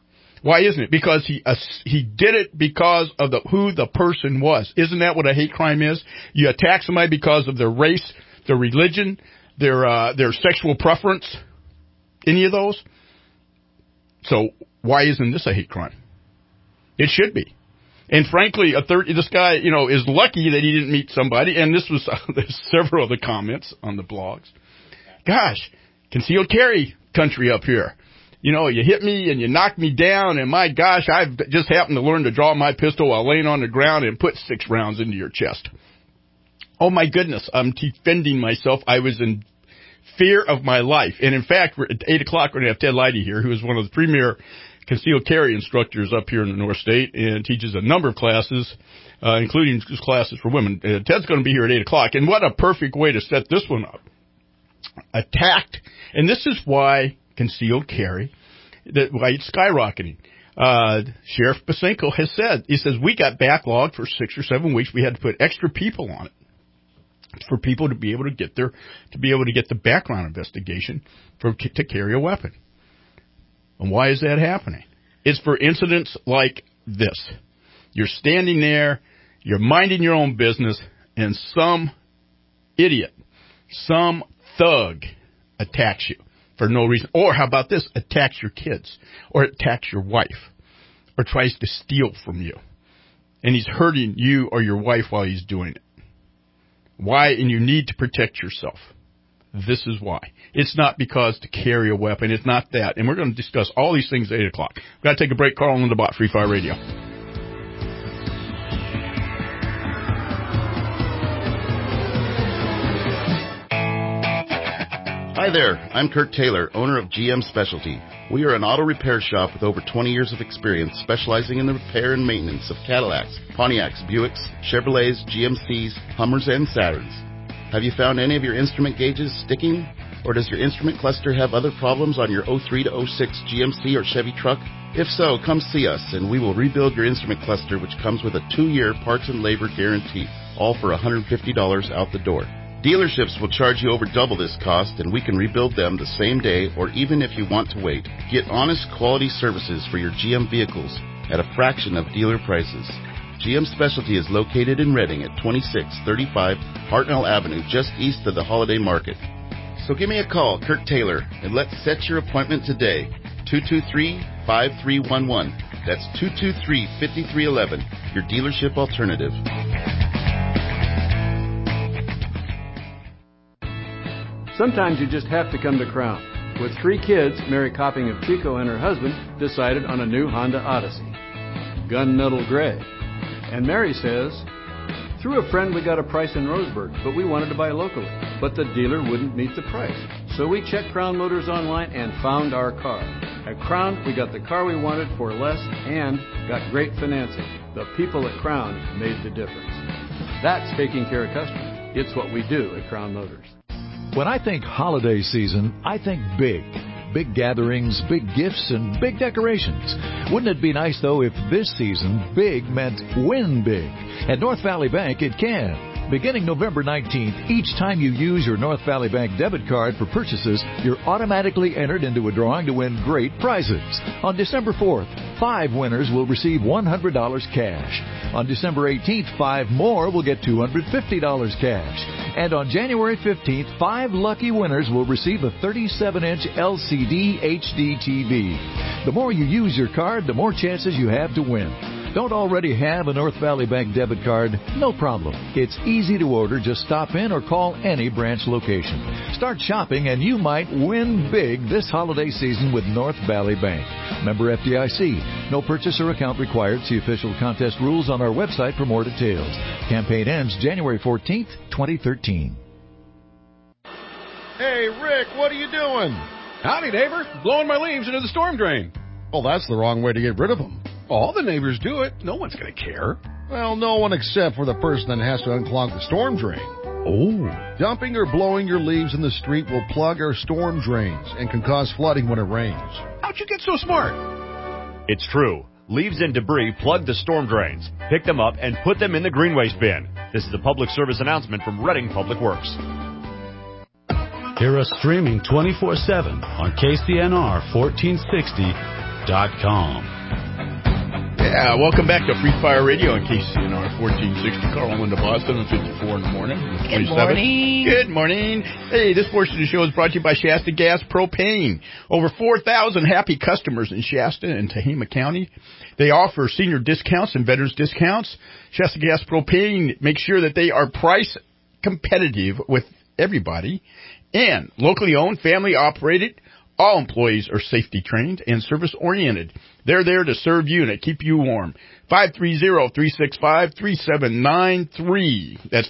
Why isn't it? Because he did it because of who the person was. Isn't that what a hate crime is? You attack somebody because of their race, their religion, their sexual preference, any of those. So why isn't this a hate crime? It should be. And frankly, this guy, is lucky that he didn't meet somebody. And this was there's several of the comments on the blogs. Gosh, concealed carry country up here. You hit me and you knocked me down, and my gosh, I've just happened to learn to draw my pistol while laying on the ground and put 6 rounds into your chest. Oh my goodness, I'm defending myself. I was in fear of my life. And in fact, at 8 o'clock, we're going to have Ted Leidy here, who is one of the premier concealed carry instructors up here in the North State and teaches a number of classes, including classes for women. Ted's going to be here at 8 o'clock. And what a perfect way to set this one up. Attacked. And this is why concealed carry, why it's skyrocketing. Sheriff Basenko has said, he says, we got backlogged for 6 or 7 weeks. We had to put extra people on it for people to be able to get the background investigation to carry a weapon. And why is that happening? It's for incidents like this. You're standing there, you're minding your own business, and some idiot, some thug attacks you for no reason. Or how about this? Attacks your kids, or attacks your wife, or tries to steal from you. And he's hurting you or your wife while he's doing it. Why? And you need to protect yourself. This is why. It's not because to carry a weapon. It's not that. And we're going to discuss all these things at 8 o'clock. We've got to take a break. Carl on the bot, Free Fire Radio. Hi there, I'm Kurt Taylor, owner of GM Specialty. We are an auto repair shop with over 20 years of experience specializing in the repair and maintenance of Cadillacs, Pontiacs, Buicks, Chevrolets, GMCs, Hummers, and Saturns. Have you found any of your instrument gauges sticking? Or does your instrument cluster have other problems on your 03 to 06 GMC or Chevy truck? If so, come see us and we will rebuild your instrument cluster, which comes with a 2-year parts and labor guarantee, all for $150 out the door. Dealerships will charge you over double this cost, and we can rebuild them the same day or even if you want to wait. Get honest quality services for your GM vehicles at a fraction of dealer prices. GM Specialty is located in Reading at 2635 Hartnell Avenue, just east of the Holiday Market. So give me a call, Kurt Taylor, and let's set your appointment today. 223-5311. That's 223-5311, your dealership alternative. Sometimes you just have to come to Crown. With 3 kids, Mary Copping of Chico and her husband decided on a new Honda Odyssey, gunmetal gray. And Mary says, through a friend we got a price in Roseburg, but we wanted to buy locally. But the dealer wouldn't meet the price. So we checked Crown Motors online and found our car. At Crown, we got the car we wanted for less and got great financing. The people at Crown made the difference. That's taking care of customers. It's what we do at Crown Motors. When I think holiday season, I think big. Big gatherings, big gifts, and big decorations. Wouldn't it be nice, though, if this season big meant win big? At North Valley Bank, it can. Beginning November 19th, each time you use your North Valley Bank debit card for purchases, you're automatically entered into a drawing to win great prizes. On December 4th, 5 winners will receive $100 cash. On December 18th, 5 more will get $250 cash. And on January 15th, 5 lucky winners will receive a 37-inch LCD HD TV. The more you use your card, the more chances you have to win. Don't already have a North Valley Bank debit card? No problem. It's easy to order. Just stop in or call any branch location. Start shopping and you might win big this holiday season with North Valley Bank. Member FDIC. No purchase or account required. See official contest rules on our website for more details. Campaign ends January 14th, 2013. Hey, Rick, what are you doing? Howdy, neighbor. Blowing my leaves into the storm drain. Well, that's the wrong way to get rid of them. All the neighbors do it. No one's going to care. Well, no one except for the person that has to unclog the storm drain. Oh. Dumping or blowing your leaves in the street will plug our storm drains and can cause flooding when it rains. How'd you get so smart? It's true. Leaves and debris plug the storm drains. Pick them up and put them in the green waste bin. This is a public service announcement from Reading Public Works. Hear us streaming 24/7 on KCNR1460.com. Yeah, welcome back to Free Fire Radio on KCNR 1460. Carl and Linda Boss, 7:54 in the morning. Good morning. Good morning. Hey, this portion of the show is brought to you by Shasta Gas Propane. Over 4,000 happy customers in Shasta and Tehama County. They offer senior discounts and veterans discounts. Shasta Gas Propane makes sure that they are price competitive with everybody, and locally owned, family operated. All employees are safety trained and service oriented. They're there to serve you and to keep you warm. 530-365-3793. That's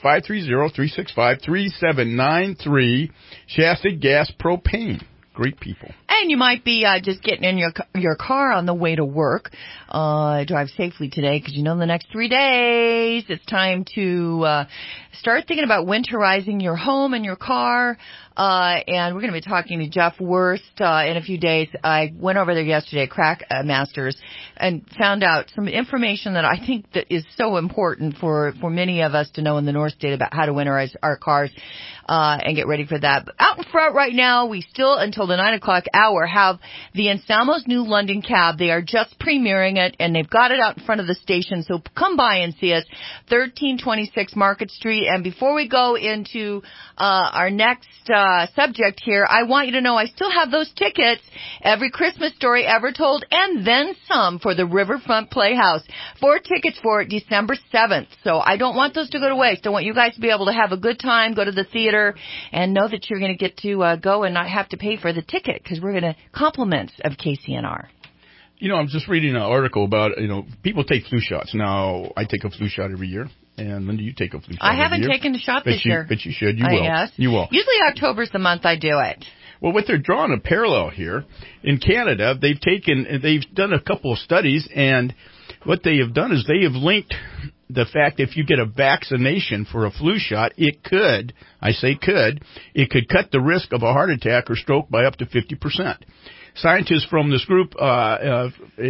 530-365-3793. Shasta Gas Propane. Great people. And you might be just getting in your car on the way to work. Drive safely today, because you know the next 3 days it's time to start thinking about winterizing your home and your car. And we're going to be talking to Jeff Wurst in a few days. I went over there yesterday, Crack Masters, and found out some information that I think that is so important for many of us to know in the North State about how to winterize our cars and get ready for that. But out in front right now, we still, until the 9 o'clock hour, have the Anselmo's new London cab. They are just premiering it, and they've got it out in front of the station. So come by and see us, 1326 Market Street. And before we go into our next subject here, I want you to know I still have those tickets, Every Christmas Story Ever Told, and then some, for the Riverfront Playhouse. 4 tickets for December 7th. So I don't want those to go to waste. I want you guys to be able to have a good time, go to the theater, and know that you're going to get to go and not have to pay for the ticket, because we're going to compliments of KCNR. You know, I'm just reading an article about, people take flu shots. Now, I take a flu shot every year. And Linda, you take a flu shot I haven't every year. taken a shot this year. But you should. You will. Yes. You will. Usually October's the month I do it. Well, what they're drawing a parallel here, in Canada, they've done a couple of studies, and what they have done is they have linked the fact if you get a vaccination for a flu shot, it could cut the risk of a heart attack or stroke by up to 50%. Scientists from this group and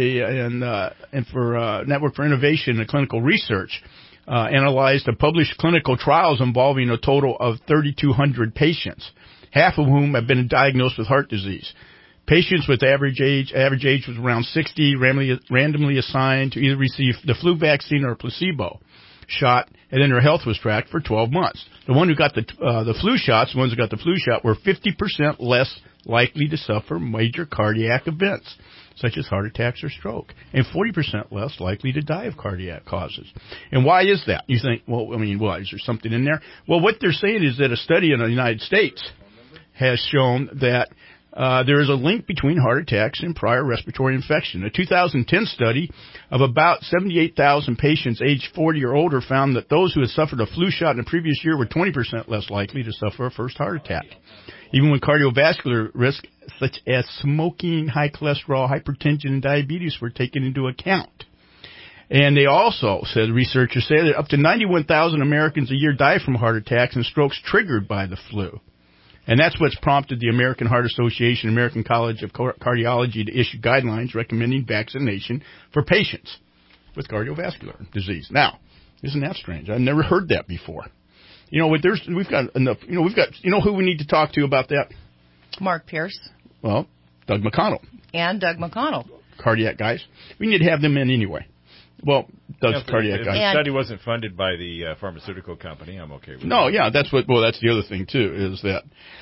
for Network for Innovation and Clinical Research analyzed and published clinical trials involving a total of 3,200 patients, half of whom have been diagnosed with heart disease. Patients with average age was around 60, randomly assigned to either receive the flu vaccine or a placebo shot, and then their health was tracked for 12 months. The ones who got the flu shots, the ones who got the flu shot, were 50% less likely to suffer major cardiac events, such as heart attacks or stroke, and 40% less likely to die of cardiac causes. And why is that? You think, what, is there something in there? Well, what they're saying is that a study in the United States has shown that there is a link between heart attacks and prior respiratory infection. A 2010 study of about 78,000 patients aged 40 or older found that those who had suffered a flu shot in the previous year were 20% less likely to suffer a first heart attack, even when cardiovascular risk such as smoking, high cholesterol, hypertension, and diabetes were taken into account. And they also said, researchers say, that up to 91,000 Americans a year die from heart attacks and strokes triggered by the flu. And that's what's prompted the American Heart Association, American College of Cardiology to issue guidelines recommending vaccination for patients with cardiovascular disease. Now, isn't that strange? I've never heard that before. We've got enough. You know who we need to talk to about that? Mark Pierce. Well, Doug McConnell. And Doug McConnell. Cardiac guys. We need to have them in anyway. Well, Doug's cardiac guy. If the study wasn't funded by the pharmaceutical company, I'm okay with that. No, yeah, that's the other thing, too, is that...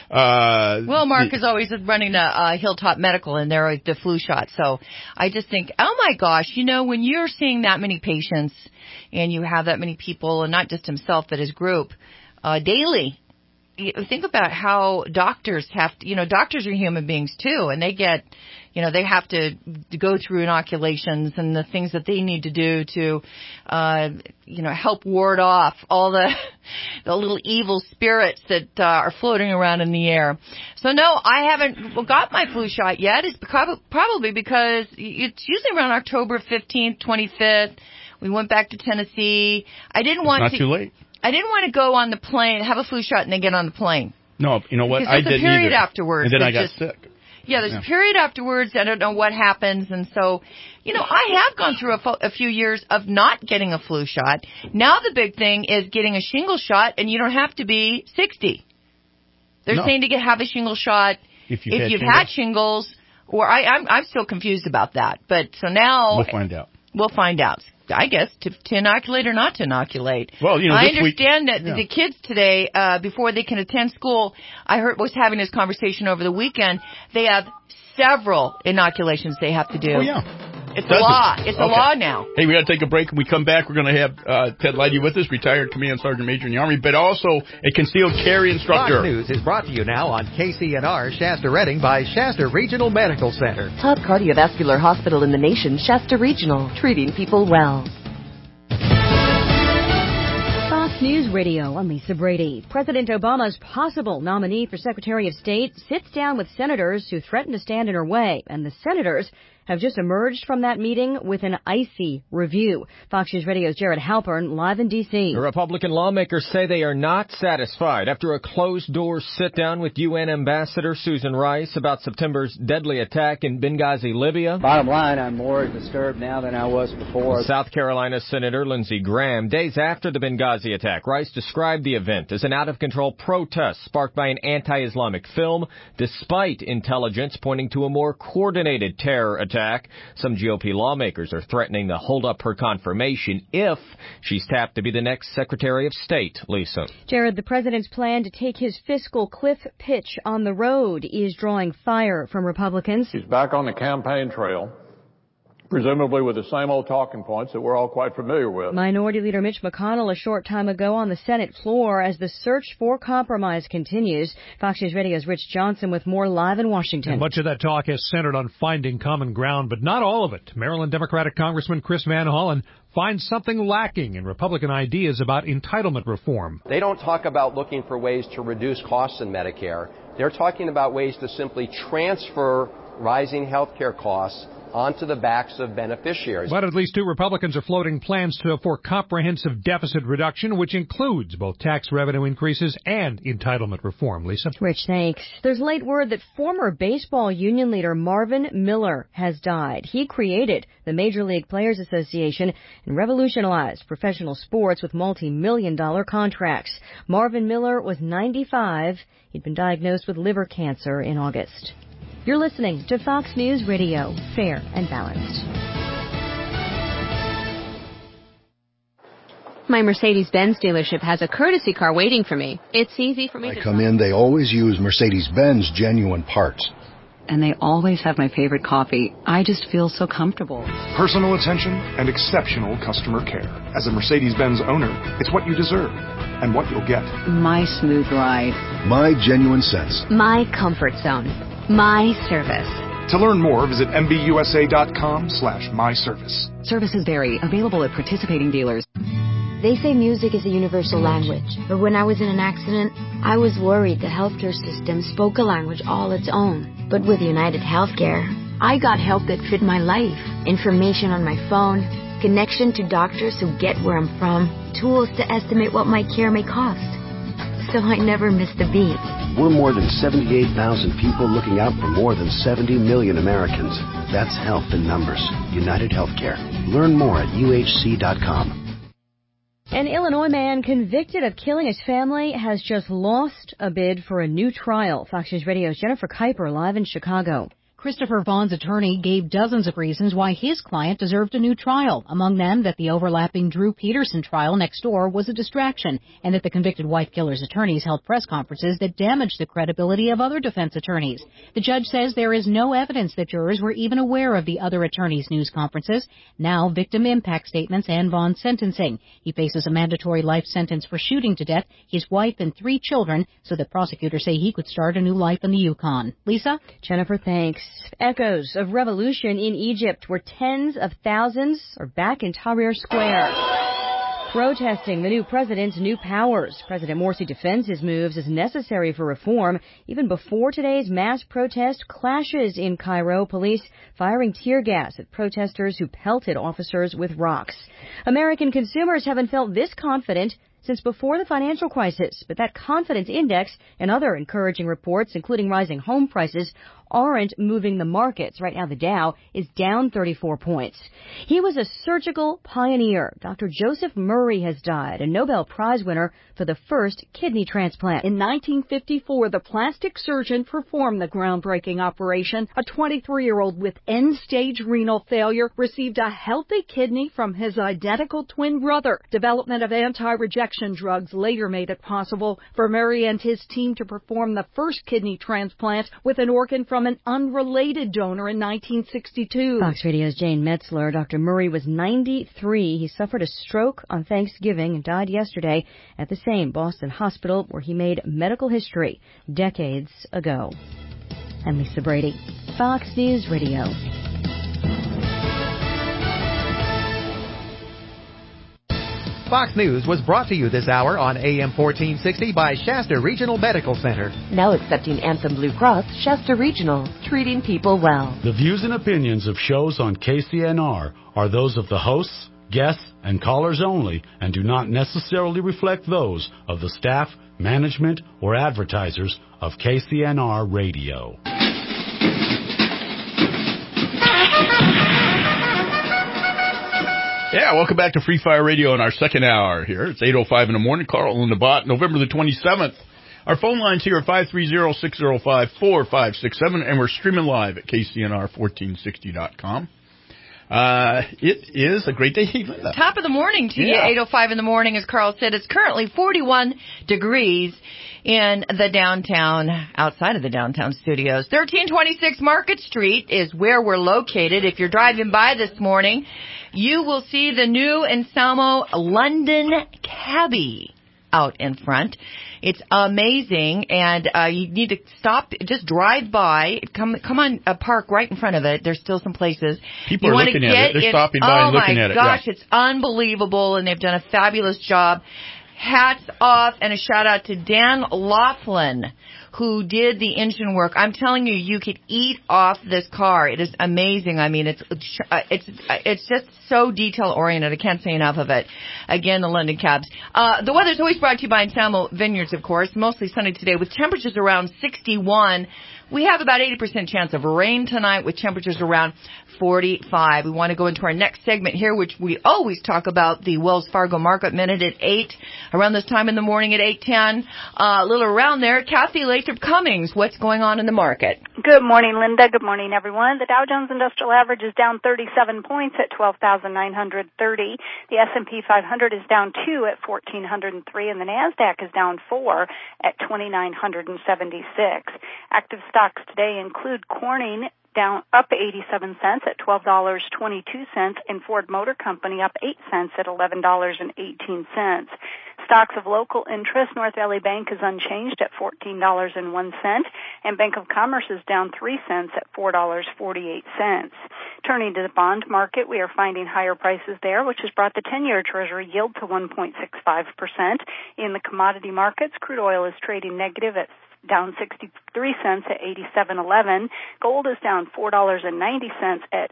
Mark is always running a Hilltop Medical, and they're the flu shot. So I just think, oh, my gosh, when you're seeing that many patients and you have that many people, and not just himself, but his group, daily, think about how doctors have to, doctors are human beings, too, and they get... they have to go through inoculations and the things that they need to do to, help ward off all the little evil spirits that are floating around in the air. So no, I haven't got my flu shot yet. It's probably because it's usually around October 15th, 25th. We went back to Tennessee. Not too late. I didn't want to go on the plane, have a flu shot, and then get on the plane. No, you know what? Because there's a period afterwards. And then I got sick. Yeah, there's a period afterwards. I don't know what happens. And so, I have gone through a few years of not getting a flu shot. Now the big thing is getting a shingle shot, and you don't have to be 60. They're saying to have a shingle shot if you've had shingles. Or I'm still confused about that. But so now... We'll find out. We'll find out. I guess to inoculate or not to inoculate. Well, I understand that the kids today, before they can attend school, was having this conversation over the weekend. They have several inoculations they have to do. Oh, yeah. It's a law. It's a law now. Hey, we got to take a break. When we come back, we're going to have Ted Leidy with us, retired Command Sergeant Major in the Army, but also a concealed carry instructor. Fox News is brought to you now on KCNR Shasta Redding by Shasta Regional Medical Center. Top cardiovascular hospital in the nation, Shasta Regional, treating people well. Fox News Radio, I'm Lisa Brady. President Obama's possible nominee for Secretary of State sits down with senators who threaten to stand in her way, and the senators have just emerged from that meeting with an icy review. Fox News Radio's Jared Halpern live in D.C. The Republican lawmakers say they are not satisfied after a closed-door sit-down with UN Ambassador Susan Rice about September's deadly attack in Benghazi, Libya. Bottom line, I'm more disturbed now than I was before. South Carolina Senator Lindsey Graham. Days after the Benghazi attack, Rice described the event as an out-of-control protest sparked by an anti-Islamic film, despite intelligence pointing to a more coordinated terror attack. Some GOP lawmakers are threatening to hold up her confirmation if she's tapped to be the next Secretary of State. Lisa. Jared, the president's plan to take his fiscal cliff pitch on the road is drawing fire from Republicans. He's back on the campaign trail, presumably with the same old talking points that we're all quite familiar with. Minority Leader Mitch McConnell a short time ago on the Senate floor as the search for compromise continues. Fox News Radio's Rich Johnson with more live in Washington. And much of that talk has centered on finding common ground, but not all of it. Maryland Democratic Congressman Chris Van Hollen finds something lacking in Republican ideas about entitlement reform. They don't talk about looking for ways to reduce costs in Medicare. They're talking about ways to simply transfer rising health care costs onto the backs of beneficiaries. But at least two Republicans are floating plans for comprehensive deficit reduction, which includes both tax revenue increases and entitlement reform. Lisa? Rich, thanks. There's late word that former baseball union leader Marvin Miller has died. He created the Major League Players Association and revolutionized professional sports with multi-million-dollar contracts. Marvin Miller was 95. He'd been diagnosed with liver cancer in August. You're listening to Fox News Radio, fair and balanced. My Mercedes-Benz dealership has a courtesy car waiting for me. It's easy for me to... I come in, they always use Mercedes-Benz genuine parts. And they always have my favorite coffee. I just feel so comfortable. Personal attention and exceptional customer care. As a Mercedes-Benz owner, it's what you deserve and what you'll get. My smooth ride. My genuine sense. My comfort zone. My service. To learn more, visit mbusa.com/myservice. Services vary. Available at participating dealers. They say music is a universal language, but when I was in an accident, I was worried the healthcare system spoke a language all its own. But with United Healthcare, I got help that fit my life. Information on my phone, connection to doctors who get where I'm from, tools to estimate what my care may cost. So I never missed a beat. We're more than 78,000 people looking out for more than 70 million Americans. That's health in numbers. United Healthcare. Learn more at uhc.com. An Illinois man convicted of killing his family has just lost a bid for a new trial. Fox News Radio's Jennifer Kuiper live in Chicago. Christopher Vaughn's attorney gave dozens of reasons why his client deserved a new trial, among them that the overlapping Drew Peterson trial next door was a distraction, and that the convicted wife killer's attorneys held press conferences that damaged the credibility of other defense attorneys. The judge says there is no evidence that jurors were even aware of the other attorneys' news conferences, now victim impact statements, and Vaughn's sentencing. He faces a mandatory life sentence for shooting to death his wife and 3 children, so that prosecutors say he could start a new life in the Yukon. Lisa? Jennifer, thanks. Echoes of revolution in Egypt, where tens of thousands are back in Tahrir Square, protesting the new president's new powers. President Morsi defends his moves as necessary for reform. Even before today's mass protest clashes in Cairo, police firing tear gas at protesters who pelted officers with rocks. American consumers haven't felt this confident since before the financial crisis, but that confidence index and other encouraging reports, including rising home prices, aren't moving the markets. Right now, the Dow is down 34 points. He was a surgical pioneer. Dr. Joseph Murray has died, a Nobel Prize winner for the first kidney transplant. In 1954, the plastic surgeon performed the groundbreaking operation. A 23-year-old with end-stage renal failure received a healthy kidney from his identical twin brother. Development of anti-rejection drugs later made it possible for Murray and his team to perform the first kidney transplant with an organ from an unrelated donor in 1962. Fox Radio's Jane Metzler. Dr. Murray was 93. He suffered a stroke on Thanksgiving and died yesterday at the same Boston hospital where he made medical history decades ago. I'm Lisa Brady, Fox News Radio. Fox News was brought to you this hour on AM 1460 by Shasta Regional Medical Center. Now accepting Anthem Blue Cross, Shasta Regional, treating people well. The views and opinions of shows on KCNR are those of the hosts, guests, and callers only and do not necessarily reflect those of the staff, management, or advertisers of KCNR Radio. Yeah, welcome back to Free Fire Radio in our second hour here. It's 8:05 in the morning. Carl in the bot, November the 27th. Our phone lines here are 530-605-4567, and we're streaming live at KCNR1460.com. It is a great day. Hey, Linda. Top of the morning to you, 8:05 in the morning, as Carl said. It's currently 41 degrees in the downtown, outside of the downtown studios. 1326 Market Street is where we're located. If you're driving by this morning, you will see the new Anselmo London Cabbie out in front. It's amazing, and you need to stop, just drive by, come on, park right in front of it. There's still some places. People are looking at it. They're stopping by and looking at it. Oh, my gosh, it's unbelievable, and they've done a fabulous job. Hats off, and a shout-out to Dan Laughlin, who did the engine work. I'm telling you, you could eat off this car. It is amazing. I mean, it's just so detail-oriented. I can't say enough of it. Again, the London Cabs. The weather's always brought to you by Anselmo Vineyards, of course. Mostly sunny today with temperatures around 61. We have about 80% chance of rain tonight with temperatures around 45. We want to go into our next segment here, which we always talk about, the Wells Fargo Market Minute at 8, around this time in the morning at 8:10. A little around there, Kathy Lathrop Cummings, what's going on in the market? Good morning, Linda. Good morning, everyone. The Dow Jones Industrial Average is down 37 points at 12,930. The S&P 500 is down 2 at 1,403, and the NASDAQ is down 4 at 2,976. Active stocks today include Corning, down up 87 cents at $12.22, and Ford Motor Company up 8 cents at $11.18. Stocks of local interest, North Valley Bank is unchanged at $14.01, and Bank of Commerce is down 3 cents at $4.48. Turning to the bond market, we are finding higher prices there, which has brought the 10-year Treasury yield to 1.65%. In the commodity markets, crude oil is trading negative at down 63 cents at 87.11. Gold is down $4.90 at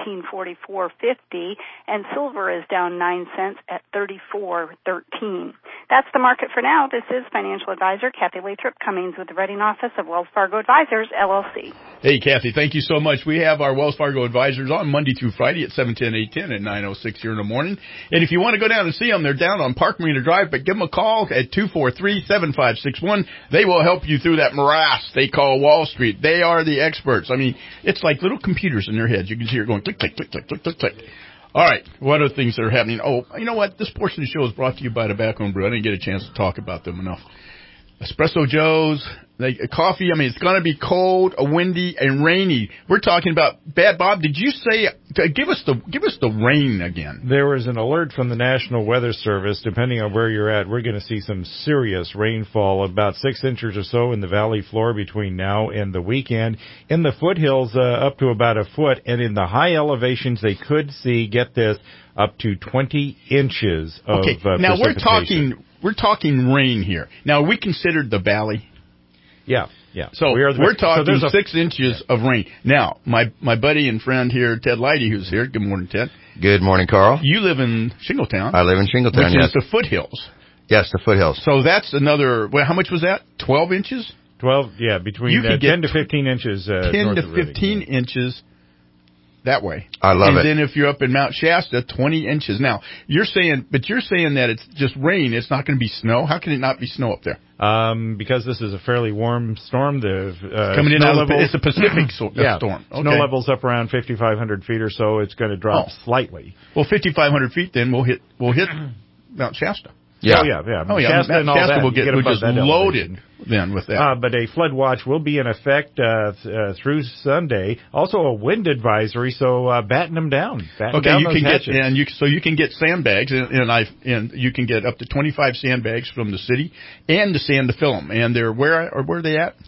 1744.50, and silver is down 9 cents at 34.13. That's the market for now. This is financial advisor Kathy Lathrop Cummings with the Reading Office of Wells Fargo Advisors, LLC. Hey, Kathy, thank you so much. We have our Wells Fargo Advisors on Monday through Friday at 7:10, 8:10, and 9:06 here in the morning. And if you want to go down and see them, they're down on Park Marina Drive, but give them a call at 243-7561. They will help you through that morass they call Wall Street. They are the experts. I mean, it's like little computers in their heads. You can hear it going click, click, click, click, click, click, click. All right, what are things that are happening? Oh, you know what? This portion of the show is brought to you by Tobacco and Brew. I didn't get a chance to talk about them enough. Espresso Joe's, coffee. I mean, it's going to be cold, windy, and rainy. We're talking about bad. Bob, did you say give us the rain again? There was an alert from the National Weather Service. Depending on where you're at, we're going to see some serious rainfall, about 6 inches or so in the valley floor between now and the weekend. In the foothills, up to about a foot, and in the high elevations, they could see, get this, up to 20 inches of now precipitation. We're talking rain here. Now, are we considered the valley? Yeah. So we're talking 6 inches of rain. Now, my buddy and friend here, Ted Leidy, who's here. Good morning, Ted. Good morning, Carl. You live in Shingletown. I live in Shingletown, which is the foothills. Yes, the foothills. So that's another, how much was that? 12 inches? between 10 to 15 inches. 10 to 15 inches that way. I love it. And then if you're up in Mount Shasta, 20 inches. Now, you're saying that it's just rain. It's not going to be snow. How can it not be snow up there? Because this is a fairly warm storm. Coming in it's a Pacific storm. Okay. Snow level's up around 5,500 feet or so. It's going to drop slightly. Well, 5,500 feet, then we'll hit Mount Shasta. Yeah. Shasta and all Shasta that. will get just loaded then with that. But a flood watch will be in effect through Sunday. Also a wind advisory, so batten them down. You can get sandbags, and you can get up to 25 sandbags from the city and the sand to fill them. And where are they at?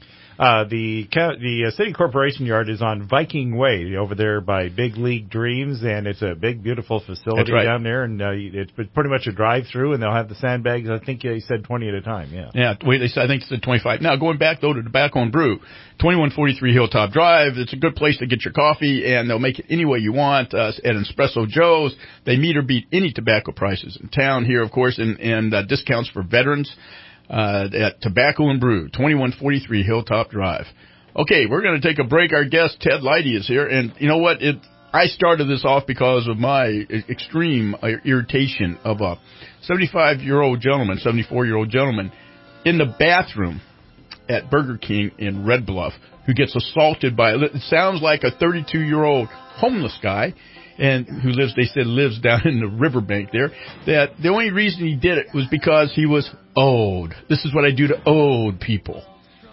The city corporation yard is on Viking Way over there by Big League Dreams, and it's a big, beautiful facility down there, and it's pretty much a drive-through, and they'll have the sandbags. I think he said 20 at a time. I think it said 25. Now going back though to Tobacco and Brew, 2143 Hilltop Drive. It's a good place to get your coffee, and they'll make it any way you want. At Espresso Joe's, they meet or beat any tobacco prices in town here, of course, and discounts for veterans. At Tobacco and Brew, 2143 Hilltop Drive. Okay, we're going to take a break. Our guest, Ted Leidy, is here. And you know what? I started this off because of my extreme irritation of a 74-year-old gentleman in the bathroom at Burger King in Red Bluff who gets assaulted by, it sounds like a 32-year-old homeless guy. And who lives down in the riverbank there, that the only reason he did it was because he was old. This is what I do to old people.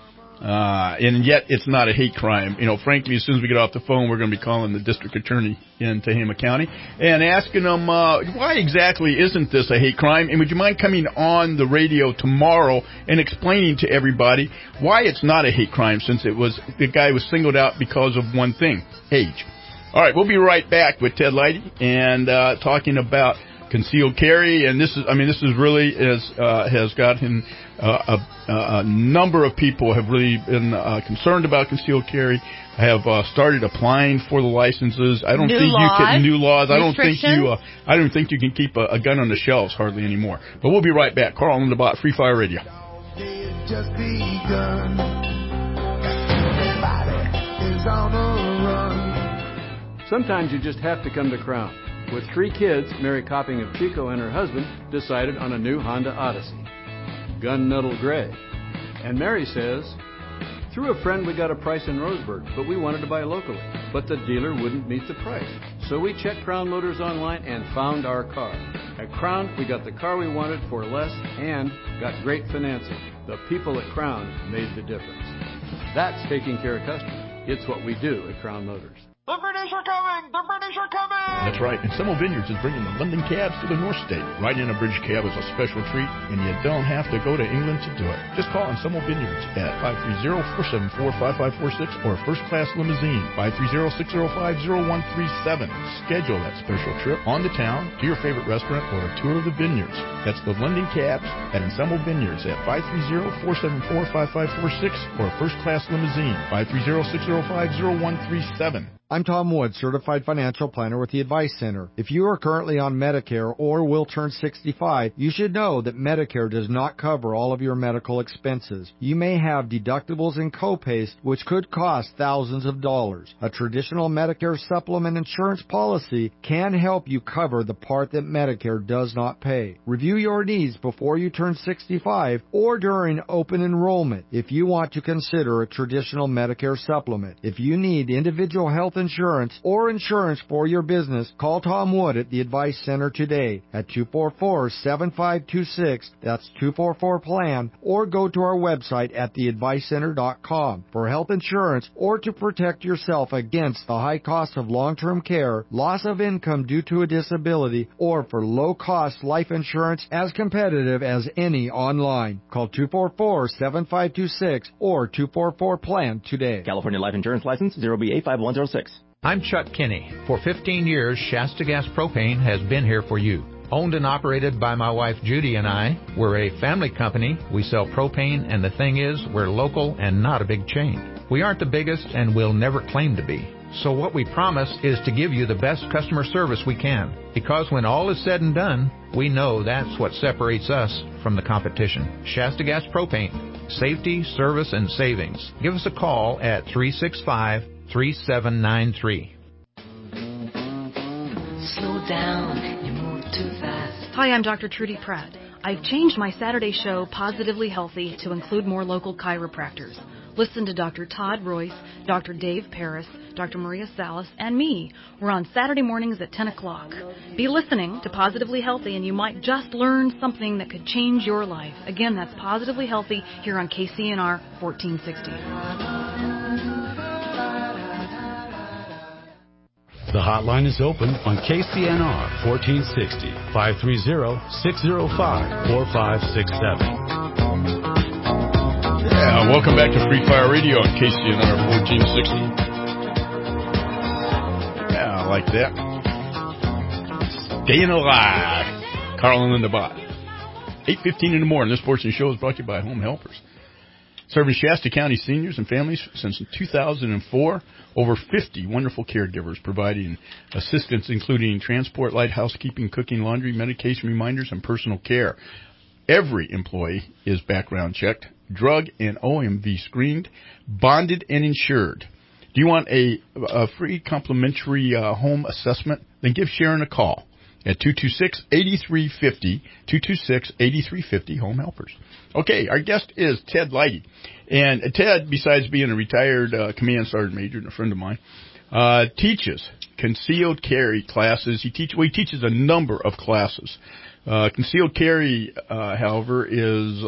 And yet it's not a hate crime. Frankly, as soon as we get off the phone, we're going to be calling the district attorney in Tehama County and asking him, why exactly isn't this a hate crime? And would you mind coming on the radio tomorrow and explaining to everybody why it's not a hate crime, since the guy was singled out because of one thing, age. All right, we'll be right back with Ted Leidy and talking about concealed carry, and this is really has gotten a number of people have really been concerned about concealed carry. Have started applying for the licenses. I don't think you can new laws. I don't think you can keep a gun on the shelves hardly anymore. But we'll be right back. Carl on the Bot, Free Fire Radio. Just begun. Everybody is on the run. Sometimes you just have to come to Crown. With 3 kids, Mary Copping of Chico and her husband decided on a new Honda Odyssey, gunmetal gray. And Mary says, through a friend we got a price in Roseburg, but we wanted to buy locally. But the dealer wouldn't meet the price. So we checked Crown Motors online and found our car. At Crown, we got the car we wanted for less and got great financing. The people at Crown made the difference. That's taking care of customers. It's what we do at Crown Motors. The British are coming! The British are coming! That's right. And Semmel Vineyards is bringing the London cabs to the North State. Riding in a British cab is a special treat, and you don't have to go to England to do it. Just call on Semmel Vineyards at 530-474-5546 or First Class Limousine, 530-605-0137. Schedule that special trip on to town, to your favorite restaurant, or a tour of the vineyards. That's the London cabs at Ensemble Vineyards at 530-474-5546 or First Class Limousine, 530-605-0137. I'm Tom Wood, Certified Financial Planner with the Advice Center. If you are currently on Medicare or will turn 65, you should know that Medicare does not cover all of your medical expenses. You may have deductibles and copays which could cost thousands of dollars. A traditional Medicare supplement insurance policy can help you cover the part that Medicare does not pay. Review your needs before you turn 65 or during open enrollment if you want to consider a traditional Medicare supplement. If you need individual health insurance or insurance for your business, call Tom Wood at the Advice Center today at 244-7526. That's 244-PLAN, or go to our website at theadvicecenter.com for health insurance or to protect yourself against the high cost of long-term care, loss of income due to a disability, or for low-cost life insurance as competitive as any online. Call 244-7526 or 244-PLAN today. California Life Insurance License 0B85106. I'm Chuck Kinney. For 15 years, Shasta Gas Propane has been here for you. Owned and operated by my wife Judy and I, we're a family company. We sell propane, and the thing is, we're local and not a big chain. We aren't the biggest and will never claim to be. So what we promise is to give you the best customer service we can. Because when all is said and done, we know that's what separates us from the competition. Shasta Gas Propane. Safety, service, and savings. Give us a call at 365-3793. Slow down, you move too fast. Hi, I'm Dr. Trudy Pratt. I've changed my Saturday show, Positively Healthy, to include more local chiropractors. Listen to Dr. Todd Royce, Dr. Dave Paris, Dr. Maria Salas, and me. We're on Saturday mornings at 10 o'clock. Be listening to Positively Healthy, and you might just learn something that could change your life. Again, that's Positively Healthy here on KCNR 1460. The hotline is open on KCNR 1460, 530-605-4567. Yeah, welcome back to Free Fire Radio on KCNR 1460. Yeah, I like that. Staying alive. Carl and Linda Bott. 8:15 in the morning. This portion of the show is brought to you by Home Helpers. Serving Shasta County seniors and families since 2004. Over 50 wonderful caregivers providing assistance, including transport, light housekeeping, cooking, laundry, medication reminders, and personal care. Every employee is background checked, drug and OMV screened, bonded, and insured. Do you want a free complimentary home assessment? Then give Sharon a call at 226-8350, 226-8350, Home Helpers. Okay, our guest is Ted Leidy. And Ted, besides being a retired command sergeant major and a friend of mine, teaches concealed carry classes. He teaches a number of classes. Concealed carry, however, is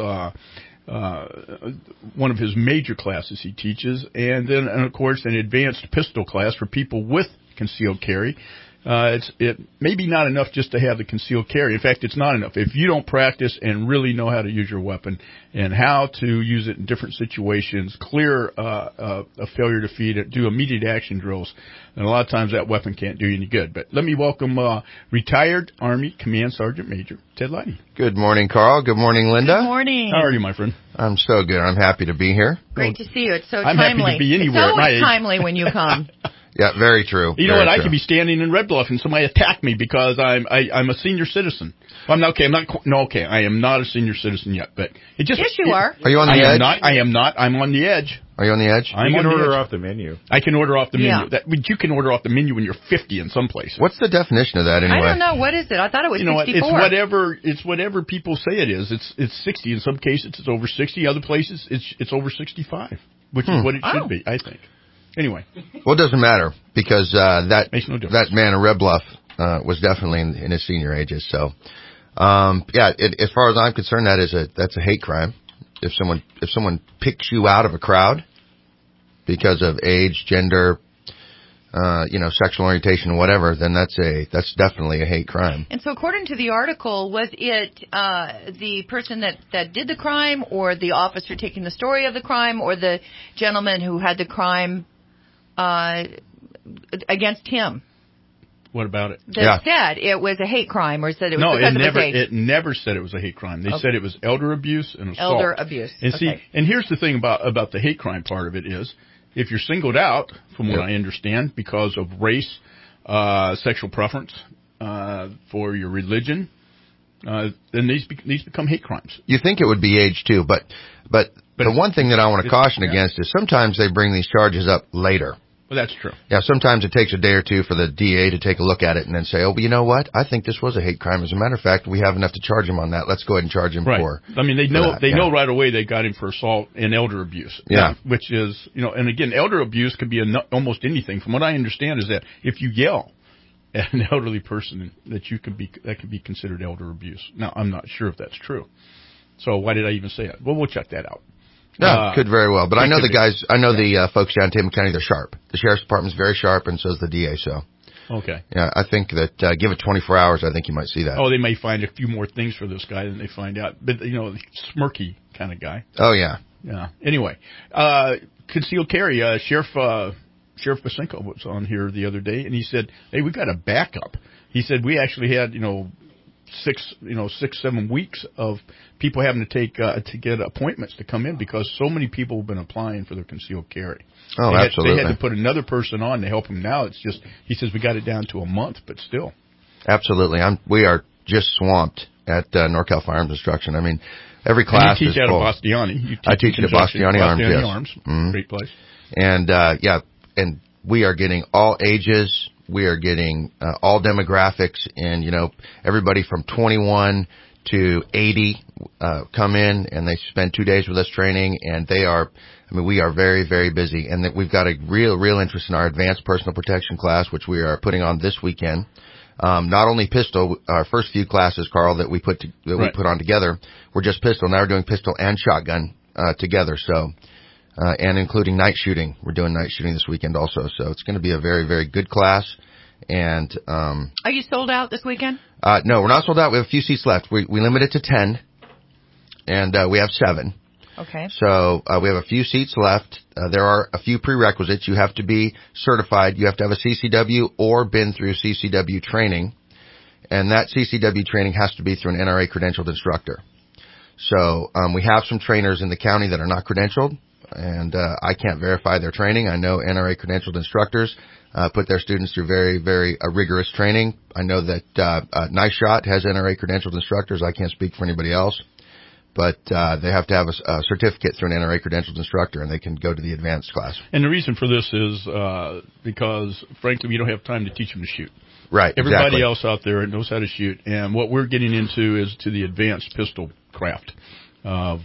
one of his major classes he teaches. And then, of course, an advanced pistol class for people with concealed carry. It may be not enough just to have the concealed carry. In fact, it's not enough. If you don't practice and really know how to use your weapon and how to use it in different situations, clear a failure to feed it, do immediate action drills, and a lot of times that weapon can't do you any good. But let me welcome retired Army Command Sergeant Major Ted Leidy. Good morning, Carl. Good morning, Linda. Good morning. How are you, my friend? I'm so good. I'm happy to be here. Great to see you. It's so I'm timely. happy to be anywhere. It's always timely when you come. Yeah, very true. You know what? I could be standing in Red Bluff and somebody attack me because I'm a senior citizen. I am not a senior citizen yet, but it just. Yes, you are. Are you on the edge? I am not. I'm on the edge. Are you on the edge? You can order off the menu. I can order off the menu. Yeah. You can order off the menu when you're 50 in some places. What's the definition of that anyway? I don't know. What is it? I thought it was 64. It's whatever people say it is. It's 60. In some cases, it's over 60. Other places, it's over 65, which is what it should be, I think. Anyway. Well, it doesn't matter because that man in Red Bluff was definitely in his senior ages. So, as far as I'm concerned, that's a hate crime. If someone picks you out of a crowd because of age, gender, sexual orientation, whatever, then that's definitely a hate crime. And so, according to the article, was it the person that did the crime, or the officer taking the story of the crime, or the gentleman who had the crime against him? What about it? That said it was a hate crime, or said it was because of his age? It never said it was a hate crime. They said it was elder abuse and assault. Elder abuse. And and here's the thing about the hate crime part of it is, if you're singled out, from what I understand, because of race, sexual preference, for your religion, then these become hate crimes. You think it would be age too, but the one thing that I want to caution against is sometimes they bring these charges up later. Well, that's true. Yeah, sometimes it takes a day or two for the DA to take a look at it and then say, oh, but you know what? I think this was a hate crime. As a matter of fact, we have enough to charge him on that. Let's go ahead and charge him for. I mean, they know right away they got him for assault and elder abuse. Yeah. Which is, and again, elder abuse could be almost anything. From what I understand is that if you yell at an elderly person, that could be considered elder abuse. Now, I'm not sure if that's true. So why did I even say it? Well, we'll check that out. No, could very well. But I know the guys, the folks down in Tama County, they're sharp. The sheriff's department's very sharp, and so is the DA, so. Okay. Yeah, I think that, give it 24 hours, I think you might see that. Oh, they may find a few more things for this guy than they find out. But, smirky kind of guy. Oh, yeah. Yeah. Anyway, concealed carry, Sheriff Basenko was on here the other day, and he said, hey, we got a backup. He said, we actually had, 6-7 weeks of people having to take to get appointments to come in because so many people have been applying for their concealed carry. Oh, absolutely. They had to put another person on to help them. Now it's just, he says we got it down to a month, but still. Absolutely. We are just swamped at NorCal Firearms Instruction. I mean, every class is full. And you teach out of Bastiani. I teach at Bastiani Arms, yes. Arms. Mm-hmm. Great place. And, and we are getting all ages. We are getting all demographics, and, everybody from 21 to 80 come in, and they spend 2 days with us training, and we are very, very busy. And that we've got a real interest in our advanced personal protection class, which we are putting on this weekend. Not only pistol, our first few classes, Carl, that we put on together were just pistol. Now we're doing pistol and shotgun together. So, and including night shooting. We're doing night shooting this weekend also. So it's going to be a very, very good class. And are you sold out this weekend? No, we're not sold out. We have a few seats left. We limit it to 10, and we have 7. Okay. So we have a few seats left. There are a few prerequisites. You have to be certified. You have to have a CCW or been through CCW training. And that CCW training has to be through an NRA credentialed instructor. So we have some trainers in the county that are not credentialed, and I can't verify their training. I know NRA credentialed instructors put their students through very, very rigorous training. I know that Nice Shot has NRA credentialed instructors. I can't speak for anybody else. But they have to have a certificate through an NRA credentialed instructor, and they can go to the advanced class. And the reason for this is because, frankly, we don't have time to teach them to shoot. Right, Everybody else out there knows how to shoot, and what we're getting into is to the advanced pistol craft of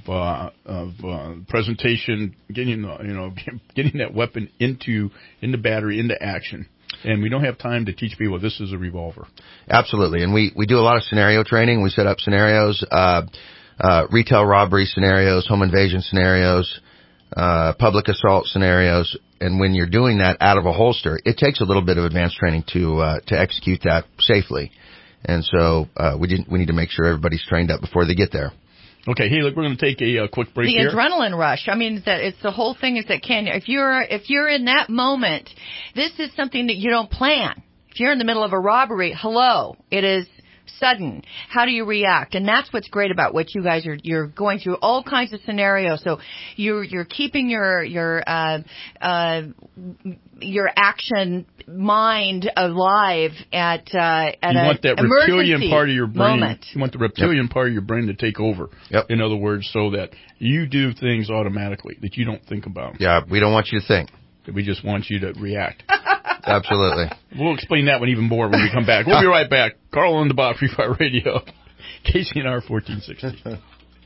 presentation, getting that weapon into battery, into action. And we don't have time to teach people this is a revolver. Absolutely, and we do a lot of scenario training. We set up scenarios. Retail robbery scenarios, home invasion scenarios, public assault scenarios, and when you're doing that out of a holster, it takes a little bit of advanced training to execute that safely. And so we need to make sure everybody's trained up before they get there. Okay, hey, look, we're going to take a quick break here. The adrenaline rush. I mean, it's the whole thing is that, Ken, if you're in that moment, this is something that you don't plan. If you're in the middle of a robbery, it is sudden. How do you react? And that's what's great about what you guys you're going through all kinds of scenarios. So you're keeping your action mind alive at you want that reptilian part of your brain. Moment. You want the reptilian part of your brain to take over. Yep. In other words, so that you do things automatically that you don't think about. Yeah, we don't want you to think. We just want you to react. Absolutely. We'll explain that one even more when we come back. We'll be right back. Carl on the Bot, Free Fire Radio, KCNR 1460.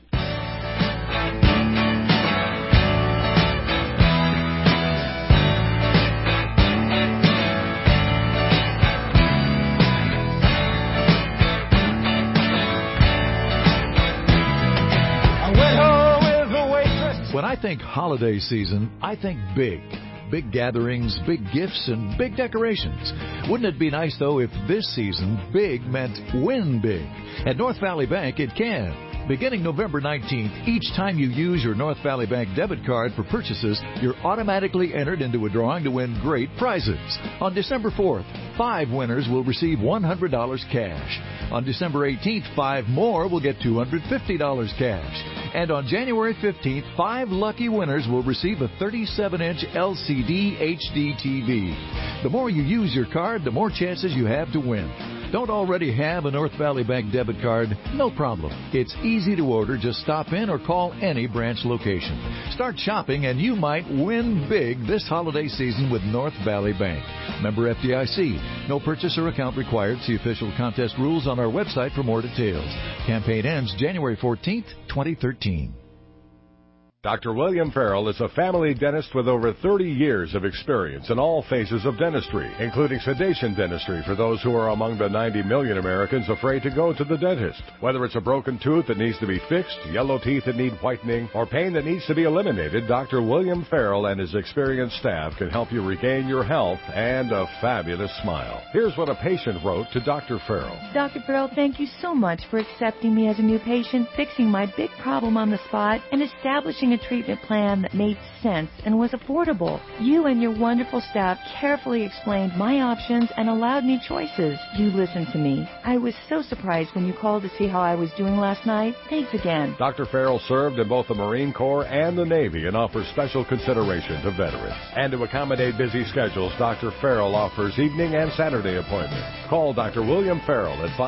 When I think holiday season, I think big. Big gatherings, big gifts, and big decorations. Wouldn't it be nice, though, if this season big meant win big? At North Valley Bank, it can. Beginning November 19th, each time you use your North Valley Bank debit card for purchases, you're automatically entered into a drawing to win great prizes. On December 4th, 5 winners will receive $100 cash. On December 18th, 5 more will get $250 cash. And on January 15th, 5 lucky winners will receive a 37-inch LCD HD TV. The more you use your card, the more chances you have to win. Don't already have a North Valley Bank debit card? No problem. It's easy to order. Just stop in or call any branch location. Start shopping and you might win big this holiday season with North Valley Bank. Member FDIC. No purchase or account required. See official contest rules on our website for more details. Campaign ends January 14th, 2013. Dr. William Farrell is a family dentist with over 30 years of experience in all phases of dentistry, including sedation dentistry for those who are among the 90 million Americans afraid to go to the dentist. Whether it's a broken tooth that needs to be fixed, yellow teeth that need whitening, or pain that needs to be eliminated, Dr. William Farrell and his experienced staff can help you regain your health and a fabulous smile. Here's what a patient wrote to Dr. Farrell. Dr. Farrell, thank you so much for accepting me as a new patient, fixing my big problem on the spot, and establishing choosing a treatment plan that made sense and was affordable. You and your wonderful staff carefully explained my options and allowed me choices. You listened to me. I was so surprised when you called to see how I was doing last night. Thanks again. Dr. Farrell served in both the Marine Corps and the Navy and offers special consideration to veterans. And to accommodate busy schedules, Dr. Farrell offers evening and Saturday appointments. Call Dr. William Farrell at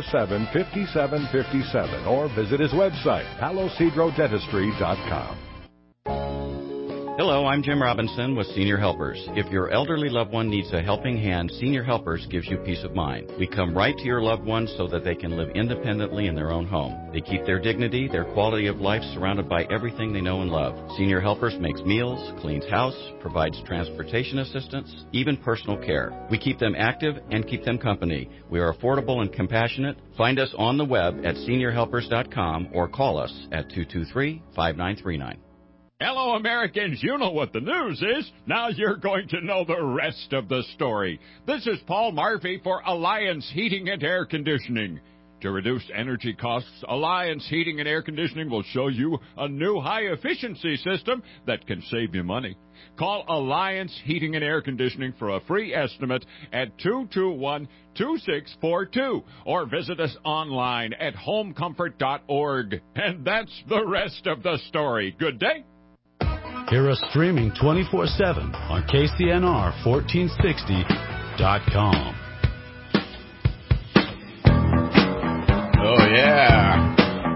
547-5757 or visit his website, palocedrodentistry.com. Hello, I'm Jim Robinson with Senior Helpers. If your elderly loved one needs a helping hand, Senior Helpers gives you peace of mind. We come right to your loved ones so that they can live independently in their own home. They keep their dignity, their quality of life surrounded by everything they know and love. Senior Helpers makes meals, cleans house, provides transportation assistance, even personal care. We keep them active and keep them company. We are affordable and compassionate. Find us on the web at seniorhelpers.com or call us at 223-5939. Hello, Americans. You know what the news is. Now you're going to know the rest of the story. This is Paul Murphy for Alliance Heating and Air Conditioning. To reduce energy costs, Alliance Heating and Air Conditioning will show you a new high-efficiency system that can save you money. Call Alliance Heating and Air Conditioning for a free estimate at 221-2642 or visit us online at homecomfort.org. And that's the rest of the story. Good day. Hear us streaming 24/7 on KCNR1460.com. Oh, yeah.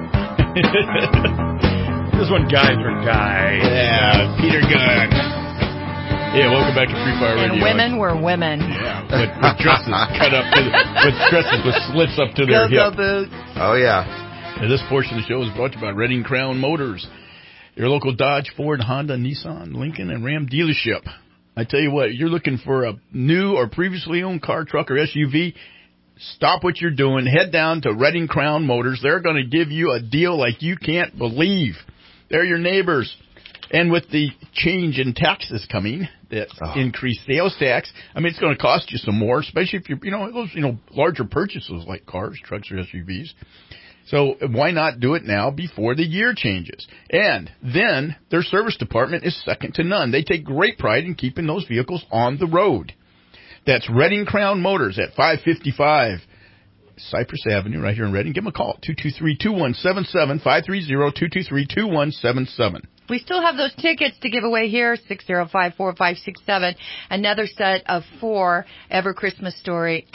This one, Guy for Guy. Yeah, Peter Gunn. Yeah, welcome back to Free Fire Radio. And women were women. Yeah, with dresses cut up to with dresses with slits up to their hip. Boots. Oh, yeah. And this portion of the show is brought to you by Redding Crown Motors, your local Dodge, Ford, Honda, Nissan, Lincoln, and Ram dealership. I tell you what, you're looking for a new or previously owned car, truck, or SUV, stop what you're doing. Head down to Redding Crown Motors. They're going to give you a deal like you can't believe. They're your neighbors. And with the change in taxes coming, that increased sales tax, I mean, it's going to cost you some more, especially if you're, those, larger purchases like cars, trucks, or SUVs. So why not do it now before the year changes? And then their service department is second to none. They take great pride in keeping those vehicles on the road. That's Redding Crown Motors at 555 Cypress Avenue right here in Redding. Give them a call, 223-2177, 530-223-2177. We still have those tickets to give away here, 605-4567. Another set of 4 Every Christmas Story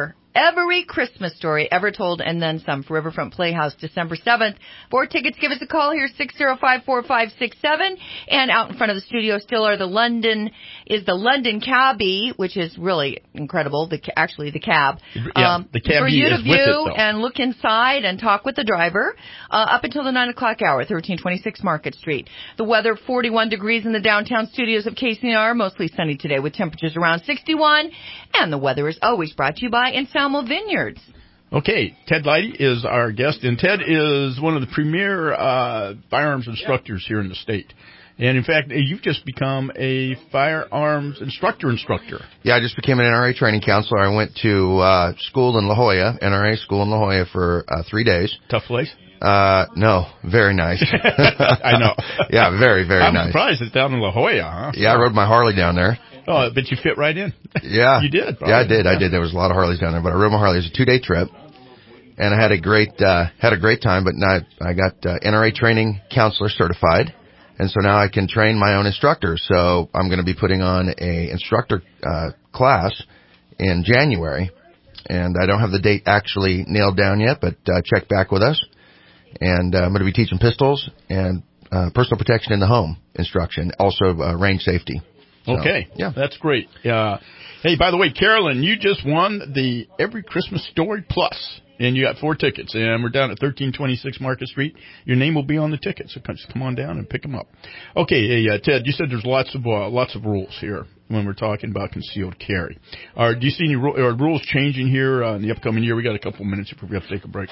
ever told, and then some for Riverfront Playhouse, December 7th. 4 tickets, give us a call here, 605-4567. And out in front of the studio still are the London Cabbie, which is really incredible, the cab. The Cabbie for you to is view with it, though. and look inside and talk with the driver up until the 9 o'clock hour, 1326 Market Street. The weather, 41 degrees in the downtown studios of KCNR, mostly sunny today with temperatures around 61. And the weather is always brought to you by Ensalmo Vineyards. Okay, Ted Leidy is our guest, and Ted is one of the premier firearms instructors here in the state. And, in fact, you've just become a firearms instructor. Yeah, I just became an NRA training counselor. I went to school in La Jolla, NRA school in La Jolla for 3 days. Tough place? No, very nice. I know. Yeah, very, very nice. I'm surprised it's down in La Jolla, huh? Yeah, I rode my Harley down there. Oh, but you fit right in. Yeah. You did. Yeah, I did. There was a lot of Harleys down there, but I rode my Harley. It was a 2-day trip, and I had a great time, but now I got NRA training counselor certified, and so now I can train my own instructors. So I'm going to be putting on a instructor class in January, and I don't have the date actually nailed down yet, but check back with us. And I'm going to be teaching pistols and personal protection in the home instruction, also range safety. So, okay. Yeah. That's great. Hey, by the way, Carolyn, you just won the Every Christmas Story Plus, and you got 4 tickets, and we're down at 1326 Market Street. Your name will be on the ticket, so just come on down and pick them up. Okay, hey, Ted, you said there's lots of rules here when we're talking about concealed carry. Do you see any rules changing here in the upcoming year? We got a couple minutes before we have to take a break.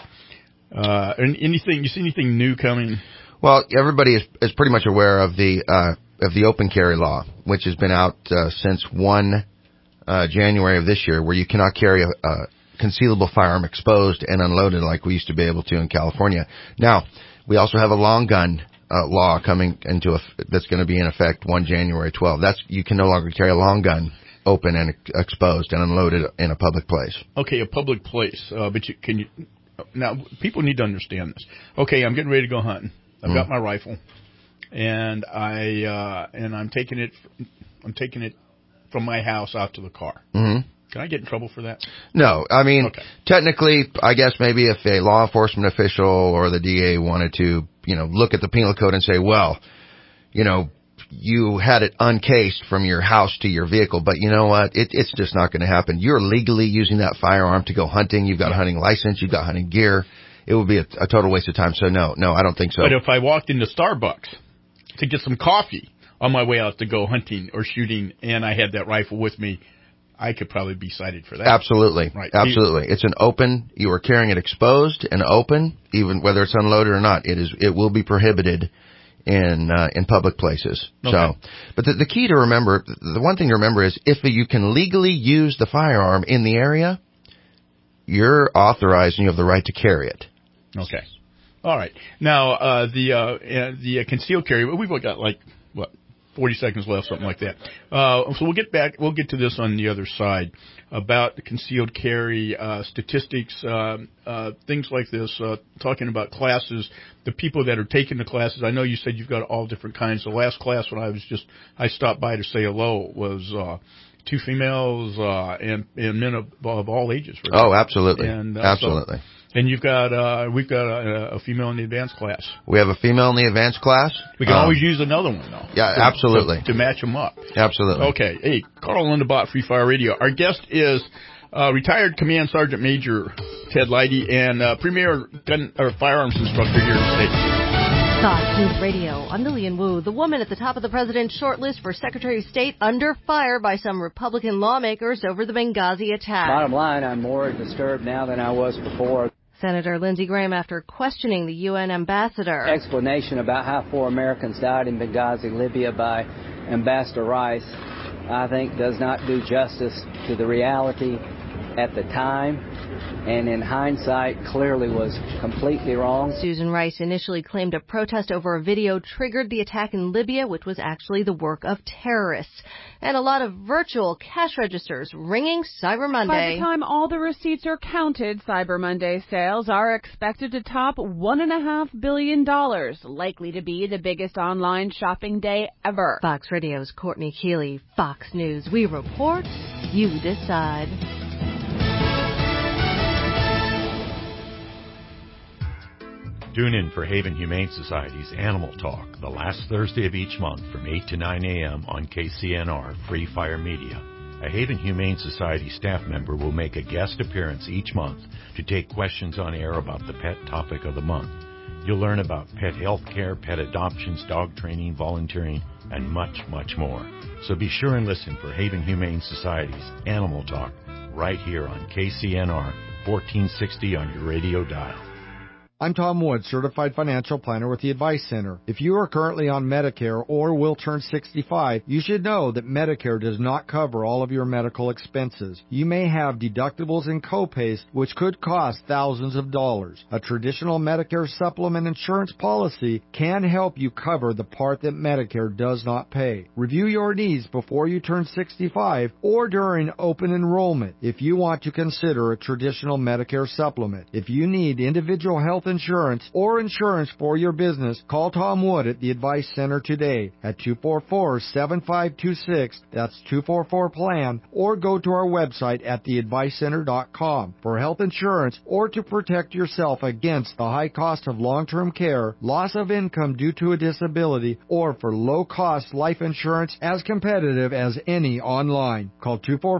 You see anything new coming? Well, everybody is pretty much aware of the open carry law, which has been out since 1 January of this year, where you cannot carry a concealable firearm exposed and unloaded like we used to be able to in California. Now, we also have a long gun law coming into that's going to be in effect 1 January 12. You can no longer carry a long gun open and exposed and unloaded in a public place. Okay, a public place, but now people need to understand this. Okay, I'm getting ready to go hunting. I've got my rifle, and I'm taking it from my house out to the car. Mm-hmm. Can I get in trouble for that? No. I mean, technically, I guess maybe if a law enforcement official or the DA wanted to, look at the penal code and say, well, you had it uncased from your house to your vehicle, but you know what? It's just not going to happen. You're legally using that firearm to go hunting. You've got a hunting license. You've got hunting gear. It would be a total waste of time. So no, I don't think so. But if I walked into Starbucks to get some coffee on my way out to go hunting or shooting, and I had that rifle with me, I could probably be cited for that. Absolutely. Right. Absolutely. It's an open, you are carrying it exposed and open, even whether it's unloaded or not. It will be prohibited in public places. Okay. So, but the key to remember, the one thing to remember is if you can legally use the firearm in the area, you're authorized and you have the right to carry it. Okay. All right. Now, the concealed carry, we've got 40 seconds left, something like that. So we'll get to this on the other side about the concealed carry, statistics, things like this, talking about classes, the people that are taking the classes. I know you said you've got all different kinds. The last class when I stopped by to say hello was, 2 females, and men of all ages. Really. Oh, absolutely. And, absolutely. And we've got a female in the advanced class. We have a female in the advanced class. We can always use another one, though. Yeah, absolutely. To match them up. Absolutely. Okay. Hey, Carl Lundebot, Free Fire Radio. Our guest is retired Command Sergeant Major Ted Leidy and premier firearms instructor here in the state. Fox News Radio. I'm Lillian Wu. The woman at the top of the president's shortlist for Secretary of State under fire by some Republican lawmakers over the Benghazi attack. Bottom line, I'm more disturbed now than I was before. Senator Lindsey Graham after questioning the UN ambassador. Explanation about how 4 Americans died in Benghazi, Libya by Ambassador Rice, I think does not do justice to the reality at the time, and in hindsight clearly was completely wrong. Susan Rice initially claimed a protest over a video triggered the attack in Libya, which was actually the work of terrorists. And a lot of virtual cash registers ringing Cyber Monday. By the time all the receipts are counted, Cyber Monday sales are expected to top $1.5 billion, likely to be the biggest online shopping day ever. Fox Radio's Courtney Keeley, Fox News. We report, you decide. Tune in for Haven Humane Society's Animal Talk the last Thursday of each month from 8 to 9 a.m. on KCNR Free Fire Media. A Haven Humane Society staff member will make a guest appearance each month to take questions on air about the pet topic of the month. You'll learn about pet health care, pet adoptions, dog training, volunteering, and much, much more. So be sure and listen for Haven Humane Society's Animal Talk right here on KCNR 1460 on your radio dial. I'm Tom Wood, Certified Financial Planner with the Advice Center. If you are currently on Medicare or will turn 65, you should know that Medicare does not cover all of your medical expenses. You may have deductibles and copays which could cost thousands of dollars. A traditional Medicare supplement insurance policy can help you cover the part that Medicare does not pay. Review your needs before you turn 65 or during open enrollment if you want to consider a traditional Medicare supplement. If you need individual health insurance or insurance for your business, call Tom Wood at the Advice Center today at 244-7526. That's 244-PLAN, or go to our website at theadvicecenter.com for health insurance or to protect yourself against the high cost of long-term care, loss of income due to a disability, or for low-cost life insurance as competitive as any online. Call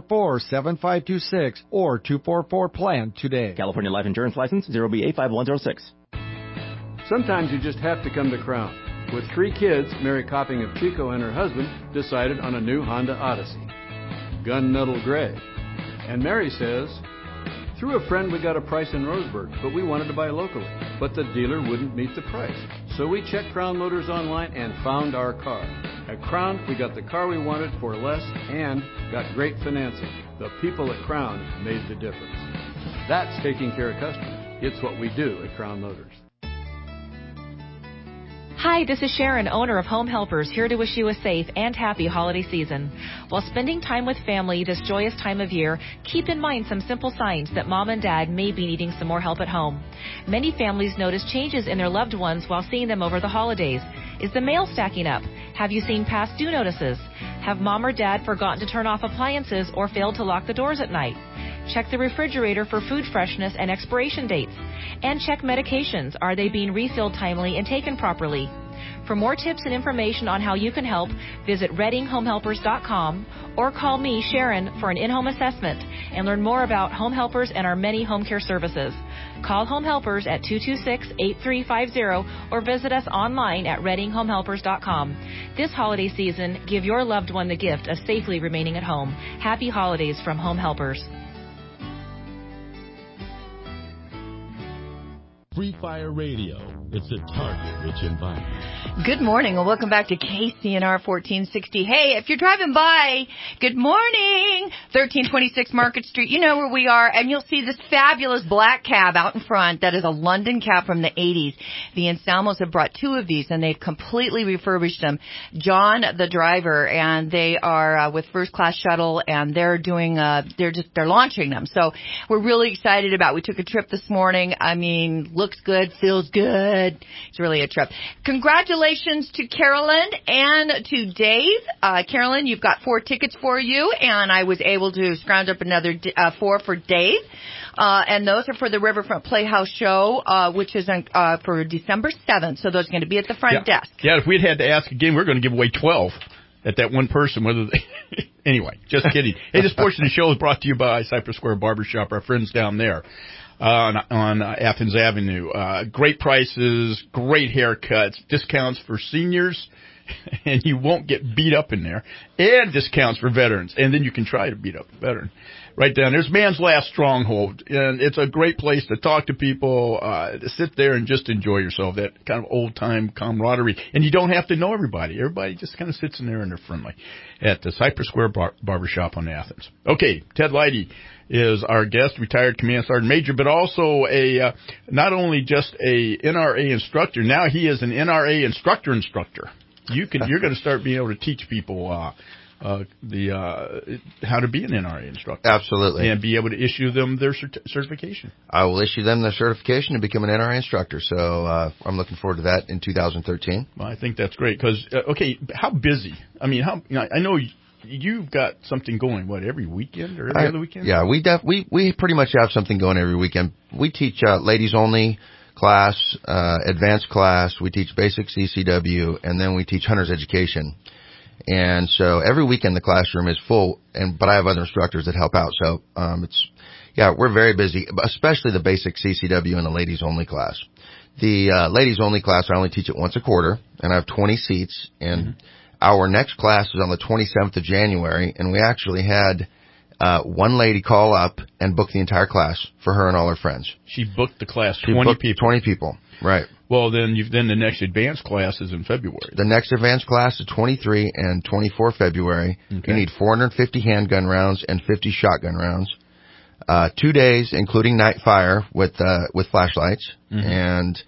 244-7526 or 244-PLAN today. California Life Insurance License 0B85106. Sometimes you just have to come to Crown. With 3 kids, Mary Copping of Chico and her husband decided on a new Honda Odyssey, gun-metal gray. And Mary says, through a friend we got a price in Roseburg, but we wanted to buy locally. But the dealer wouldn't meet the price. So we checked Crown Motors online and found our car. At Crown, we got the car we wanted for less and got great financing. The people at Crown made the difference. That's taking care of customers. It's what we do at Crown Motors. Hi, this is Sharon, owner of Home Helpers, here to wish you a safe and happy holiday season. While spending time with family this joyous time of year, keep in mind some simple signs that mom and dad may be needing some more help at home. Many families notice changes in their loved ones while seeing them over the holidays. Is the mail stacking up? Have you seen past due notices? Have mom or dad forgotten to turn off appliances or failed to lock the doors at night? Check the refrigerator for food freshness and expiration dates. And check medications. Are they being refilled timely and taken properly? For more tips and information on how you can help, visit ReadingHomeHelpers.com or call me, Sharon, for an in-home assessment and learn more about Home Helpers and our many home care services. Call Home Helpers at 226-8350 or visit us online at ReadingHomeHelpers.com. This holiday season, give your loved one the gift of safely remaining at home. Happy holidays from Home Helpers. Free Fire Radio. It's a target-rich environment. Good morning and welcome back to KCNR 1460. Hey, if you're driving by, good morning. 1326 Market Street. You know where we are, and you'll see this fabulous black cab out in front. That is a London cab from the 80s. The Anselmos have brought two of these, and they've completely refurbished them. John, the driver, and they are with First Class Shuttle, and they're doing, they're launching them. So we're really excited about. We took a trip this morning. I mean, looks good, feels good. It's really a trip. Congratulations to Carolyn and to Dave. Carolyn, you've got 4 tickets for you, and I was able to scrounge up another 4 for Dave. And those are for the Riverfront Playhouse show, which is for December 7th. So those are going to be at the front desk. Yeah, if we'd had to ask again, we're going to give away 12 at that one person. Whether they anyway, just kidding. Hey, this portion of the show is brought to you by Cypress Square Barbershop, our friends down there. On Athens Avenue. Great prices, great haircuts, discounts for seniors, and you won't get beat up in there, and discounts for veterans. And then you can try to beat up a veteran. Right down there's Man's Last Stronghold, and it's a great place to talk to people, to sit there and just enjoy yourself, that kind of old-time camaraderie. And you don't have to know everybody. Everybody just kind of sits in there and they're friendly at the Cypress Square Barbershop on Athens. Okay, Ted Leidy is our guest, retired Command Sergeant Major, but also not only just a NRA instructor, now he is an NRA instructor. You're going to start being able to teach people how to be an NRA instructor. Absolutely. And be able to issue them their certification. I will issue them their certification to become an NRA instructor. So I'm looking forward to that in 2013. Well, I think that's great because, how busy? I mean, I know you've got something going, every weekend or every other weekend? Yeah, we pretty much have something going every weekend. We teach ladies only class, advanced class. We teach basic CCW, and then we teach hunter's education. And so every weekend the classroom is full, but I have other instructors that help out. So we're very busy, especially the basic CCW and the ladies only class. The ladies only class, I only teach it once a quarter, and I have 20 seats, and our next class is on the 27th of January, and we actually had one lady call up and book the entire class for her and all her friends. She booked the class, 20 people. 20 people, right. Well, then the next advanced class is in February. The next advanced class is 23 and 24 February. Okay. You need 450 handgun rounds and 50 shotgun rounds. 2 days, including night fire with flashlights, and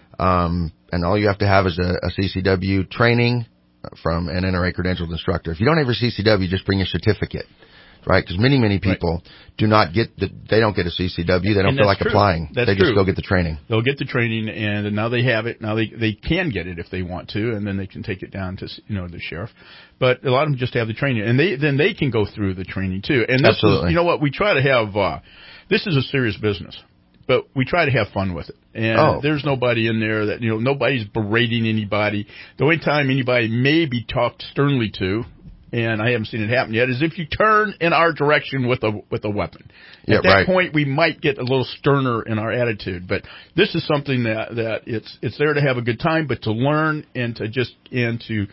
all you have to have is a CCW training from an NRA credentialed instructor. If you don't have your CCW, just bring your certificate, right? Because many people do not they don't get a CCW. They don't feel like applying. They just go get the training. They'll get the training, and now they have it. Now they can get it if they want to, and then they can take it down to the sheriff. But a lot of them just have the training, and then they can go through the training too. And this Absolutely. Is, you know what, we try to have. This is a serious business, but we try to have fun with it. And there's nobody in there that, nobody's berating anybody. The only time anybody may be talked sternly to, and I haven't seen it happen yet, is if you turn in our direction with a weapon. At that point, we might get a little sterner in our attitude. But this is something that it's there to have a good time, but to learn and to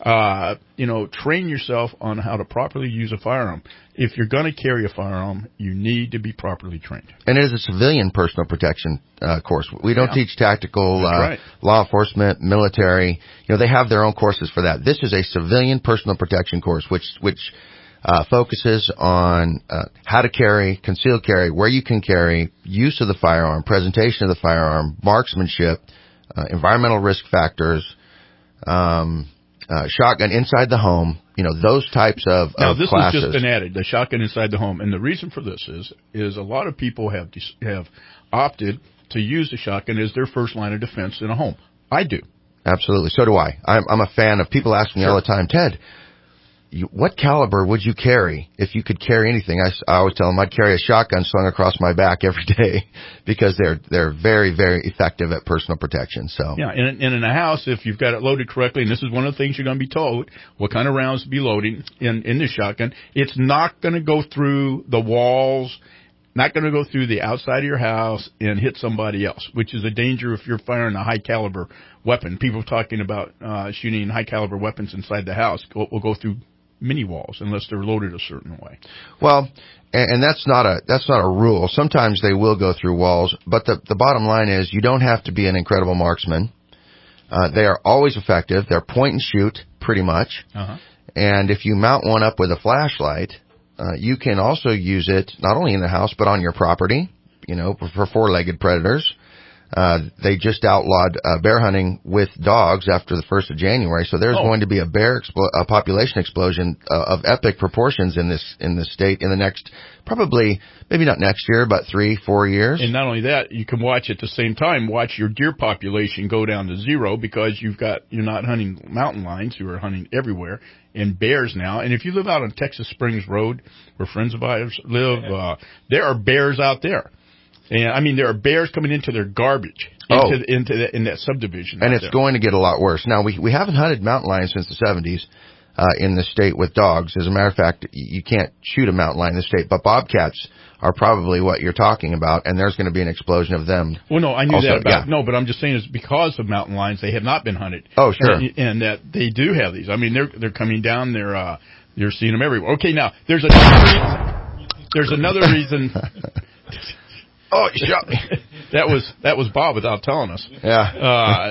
train yourself on how to properly use a firearm. If you're going to carry a firearm, you need to be properly trained. And it is a civilian personal protection course. We don't teach tactical law enforcement, military. They have their own courses for that. This is a civilian personal protection course, which focuses on how to carry, concealed carry, where you can carry, use of the firearm, presentation of the firearm, marksmanship, environmental risk factors, shotgun inside the home. Those types of this classes. has just been added, the shotgun inside the home. And the reason for this is a lot of people have opted to use the shotgun as their first line of defense in a home. I do. Absolutely. So do I. I'm a fan of people asking me all the time, Ted, what caliber would you carry if you could carry anything? I always tell them I'd carry a shotgun slung across my back every day because they're very, very effective at personal protection. So yeah, and in a house, if you've got it loaded correctly, and this is one of the things you're going to be told, what kind of rounds to be loading in the shotgun, it's not going to go through the walls, not going to go through the outside of your house and hit somebody else, which is a danger if you're firing a high caliber weapon. People talking about shooting high caliber weapons inside the house will go through mini walls unless they're loaded a certain way. Well, and that's not a rule. Sometimes they will go through walls, but the bottom line is you don't have to be an incredible marksman. They are always effective. They're point and shoot pretty much. Uh-huh. And if you mount one up with a flashlight, you can also use it not only in the house but on your property, for four-legged predators. They just outlawed bear hunting with dogs after the 1st of January, so there's going to be a bear population explosion of epic proportions in this state in the next, probably, maybe not next year, but 3-4 years. And not only that, you can watch at the same time, watch your deer population go down to zero because you're not hunting mountain lions, you are hunting everywhere, and bears now. And if you live out on Texas Springs Road, where friends of ours live, there are bears out there. And I mean, there are bears coming into their garbage in that subdivision. And it's going to get a lot worse. Now, we haven't hunted mountain lions since the 70s in the state with dogs. As a matter of fact, you can't shoot a mountain lion in the state, but bobcats are probably what you're talking about, and there's going to be an explosion of them. Well, no, I knew also, that about yeah. No, but I'm just saying it's because of mountain lions. They have not been hunted. Oh, sure. And that they do have these. I mean, they're coming down. You're seeing them everywhere. Okay, now, there's another reason. Oh, you shot me. That was Bob without telling us. Yeah.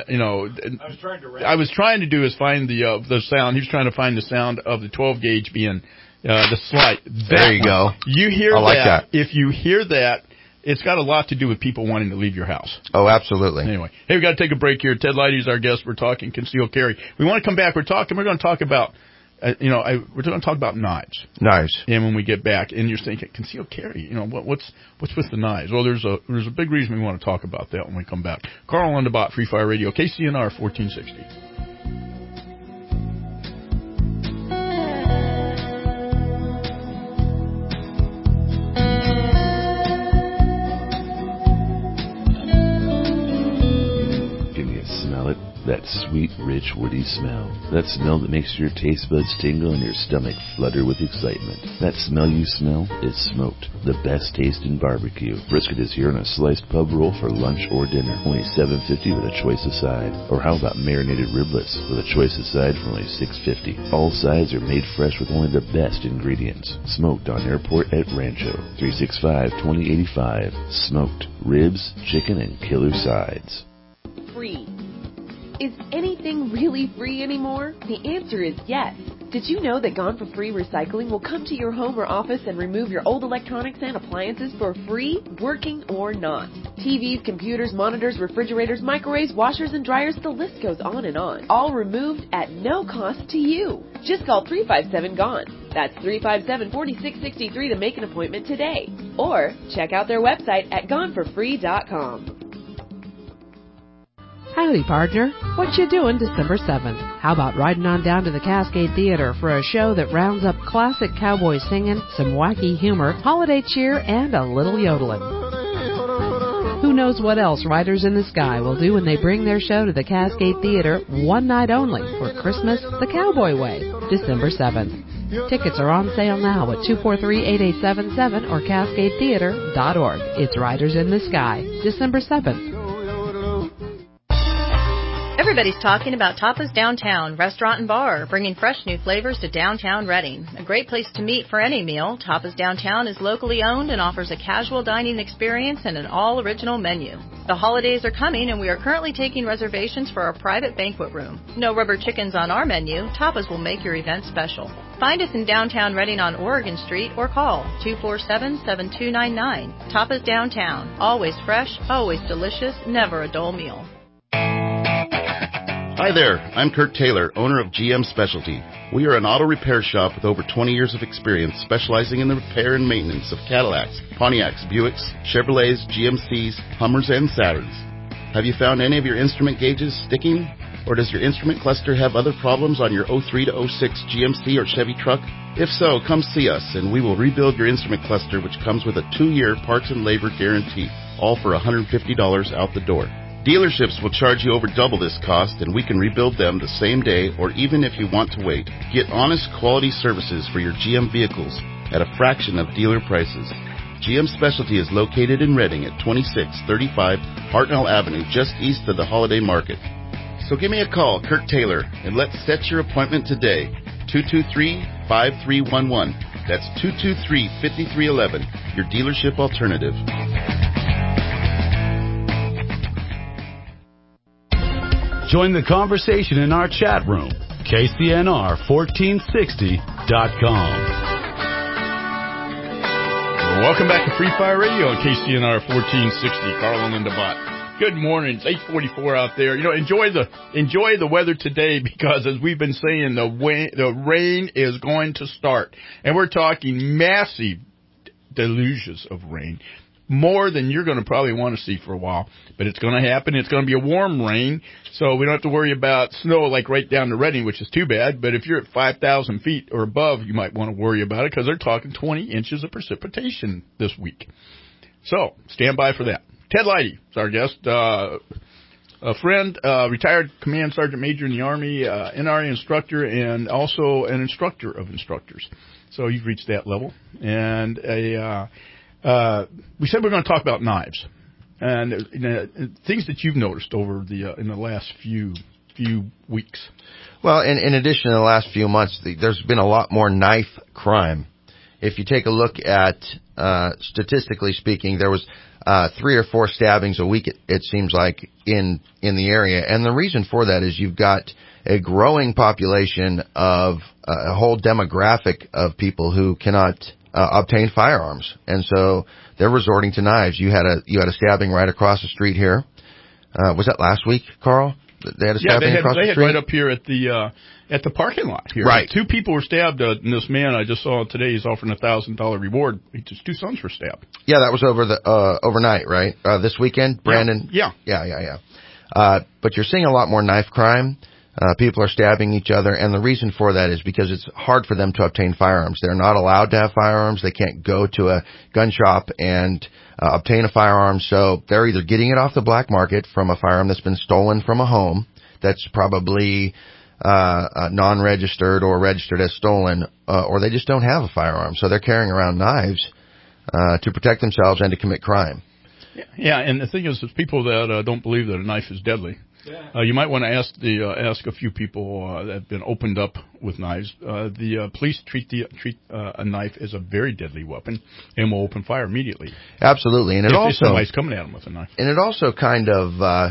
I was trying to do is find the sound. He was trying to find the sound of the 12 gauge being the slide. There you go. You hear I like that. If you hear that, it's got a lot to do with people wanting to leave your house. Oh, absolutely. Anyway, hey, we got to take a break here. Ted Leidy is our guest. We're talking concealed carry. We want to come back. We're going to talk about. We're going to talk about knives. Knives. And when we get back, and you're thinking concealed carry, what's with the knives? Well, there's a big reason we want to talk about that when we come back. Carl Underbot, Free Fire Radio, KCNR 1460. That sweet, rich, woody smell. That smell that makes your taste buds tingle and your stomach flutter with excitement. That smell you smell is smoked. The best taste in barbecue. Brisket is here on a sliced pub roll for lunch or dinner. Only $7.50 with a choice of side. Or how about marinated riblets with a choice of side for only $6.50. All sides are made fresh with only the best ingredients. Smoked on Airport at Rancho. 365-2085. Smoked. Ribs, chicken, and killer sides. Free. Is anything really free anymore? The answer is yes. Did you know that Gone for Free Recycling will come to your home or office and remove your old electronics and appliances for free, working or not? TVs, computers, monitors, refrigerators, microwaves, washers, and dryers, the list goes on and on. All removed at no cost to you. Just call 357-GONE. That's 357-4663 to make an appointment today. Or check out their website at goneforfree.com. Howdy, partner. What you doing December 7th? How about riding on down to the Cascade Theater for a show that rounds up classic cowboy singing, some wacky humor, holiday cheer, and a little yodeling? Who knows what else Riders in the Sky will do when they bring their show to the Cascade Theater one night only for Christmas the Cowboy Way, December 7th. Tickets are on sale now at 243-8877 or CascadeTheater.org. It's Riders in the Sky, December 7th. Everybody's talking about Tapas Downtown, restaurant and bar, bringing fresh new flavors to downtown Reading. A great place to meet for any meal, Tapas Downtown is locally owned and offers a casual dining experience and an all-original menu. The holidays are coming, and we are currently taking reservations for our private banquet room. No rubber chickens on our menu. Tapas will make your event special. Find us in downtown Reading on Oregon Street or call 247-7299. Tapas Downtown. Always fresh, always delicious, never a dull meal. Hi there, I'm Kurt Taylor, owner of GM Specialty. We are an auto repair shop with over 20 years of experience specializing in the repair and maintenance of Cadillacs, Pontiacs, Buicks, Chevrolets, GMCs, Hummers, and Saturns. Have you found any of your instrument gauges sticking? Or does your instrument cluster have other problems on your 03 to 06 GMC or Chevy truck? If so, come see us and we will rebuild your instrument cluster, which comes with a 2-year parts and labor guarantee, all for $150 out the door. Dealerships will charge you over double this cost, and we can rebuild them the same day or even if you want to wait. Get honest quality services for your GM vehicles at a fraction of dealer prices. GM Specialty is located in Reading at 2635 Hartnell Avenue, just east of the Holiday Market. So give me a call, Kurt Taylor, and let's set your appointment today. 223-5311. That's 223-5311, your dealership alternative. Join the conversation in our chat room, KCNR1460.com. Welcome back to Free Fire Radio on KCNR 1460. Carl and Linda Bott. Good morning. It's 8:44 out there. Enjoy the weather today, because as we've been saying, the rain is going to start, and we're talking massive deluges of rain. More than you're going to probably want to see for a while, but it's going to happen. It's going to be a warm rain, so we don't have to worry about snow like right down to Reading, which is too bad. But if you're at 5,000 feet or above, you might want to worry about it, because they're talking 20 inches of precipitation this week. So stand by for that. Ted Leidy is our guest, a friend, retired Command Sergeant Major in the Army, NRA instructor, and also an instructor of instructors. So you've reached that level, and we said we're going to talk about knives and things that you've noticed over in the last few weeks. Well, in addition to the last few months, there's been a lot more knife crime. If you take a look at, statistically speaking, there was 3 or 4 stabbings a week, it seems like, in the area. And the reason for that is you've got a growing population of a whole demographic of people who cannot obtain firearms, and so they're resorting to knives. You had a stabbing right across the street here. Was that last week, Carl? They had a stabbing across the street? Right up here at the parking lot here. Right. 2 people were stabbed, and this man I just saw today, he's offering a $1,000 reward. His 2 sons were stabbed. Yeah, that was over the overnight, right? This weekend, Brandon? Yeah. But you're seeing a lot more knife crime. People are stabbing each other, and the reason for that is because it's hard for them to obtain firearms. They're not allowed to have firearms. They can't go to a gun shop and obtain a firearm, so they're either getting it off the black market from a firearm that's been stolen from a home that's probably non-registered or registered as stolen, or they just don't have a firearm, so they're carrying around knives to protect themselves and to commit crime. Yeah, and the thing is, there's people that don't believe that a knife is deadly. Yeah. You might want to ask a few people that have been opened up with knives. The police treat a knife as a very deadly weapon and will open fire immediately. Absolutely, and if somebody's coming at them with a knife. And it also kind of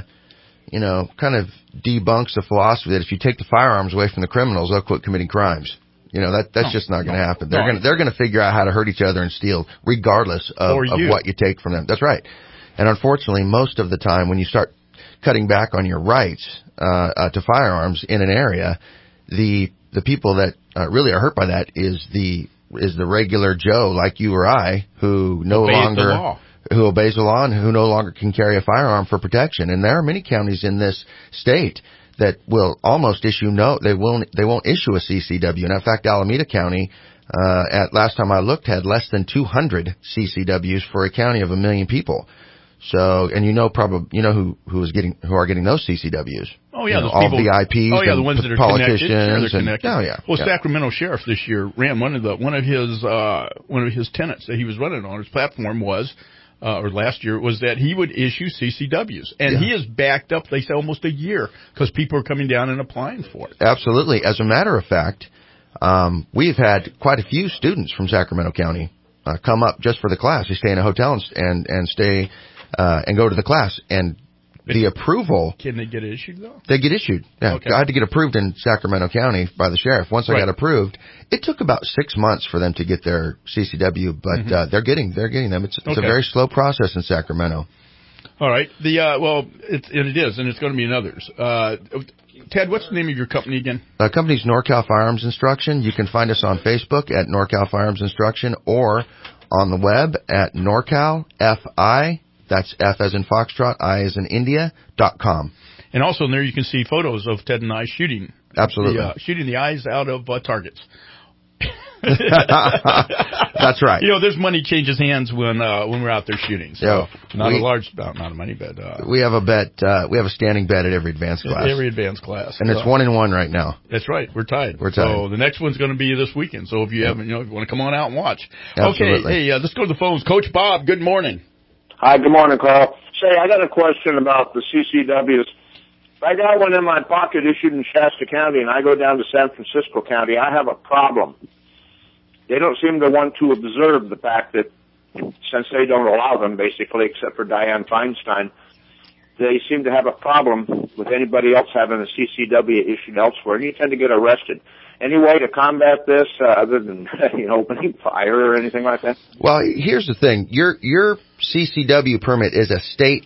debunks the philosophy that if you take the firearms away from the criminals, they'll quit committing crimes. That's just not going to happen. They're going to figure out how to hurt each other and steal, regardless of what you take from them. That's right. And unfortunately, most of the time, when you start cutting back on your rights to firearms in an area, the people that really are hurt by that is the regular Joe like you or I who obeys the law and who no longer can carry a firearm for protection. And there are many counties in this state that will almost they won't issue a CCW. And in fact, Alameda County, at last time I looked, had less than 200 CCWs for a county of 1 million people. So, and who are getting those CCWs? Oh yeah, all people, VIPs. Oh yeah, the ones that are politicians. Connected. They're connected. Oh yeah. Well, Sacramento sheriff this year ran one of his tenets that he was running on. His platform was, or last year was that he would issue CCWs, and he is backed up. They say almost a year because people are coming down and applying for it. Absolutely. As a matter of fact, we've had quite a few students from Sacramento County come up just for the class. They stay in a hotel and stay. And go to the class, and the approval... Can they get issued, though? They get issued, yeah. Okay. I had to get approved in Sacramento County by the sheriff. Once I got approved, it took about 6 months for them to get their CCW, but they're getting them. It's a very slow process in Sacramento. All right. It is, and it's going to be in others. Ted, what's the name of your company again? The company's NorCal Firearms Instruction. You can find us on Facebook at NorCal Firearms Instruction or on the web at NorCal, F-I, that's F as in Foxtrot, I as in India.com. And also in there you can see photos of Ted and I shooting. Absolutely. Shooting the eyes out of targets. That's right. There's money changes hands when we're out there shooting. So not a large amount of money, but we have a bet. We have a standing bet at every advanced class. Every advanced class, and it's 1-1 right now. That's right. We're tied. So the next one's going to be this weekend. So if you haven't, if you want to come on out and watch. Absolutely. Okay. Hey, let's go to the phones. Coach Bob. Good morning. Hi. Good morning, Carl. Say, I got a question about the CCWs. If I got one in my pocket issued in Shasta County, and I go down to San Francisco County, I have a problem. They don't seem to want to observe the fact that since they don't allow them, basically, except for Dianne Feinstein, they seem to have a problem with anybody else having a CCW issued elsewhere, and you tend to get arrested. Any way to combat this other than opening fire or anything like that? Well, here's the thing. Your CCW permit is a state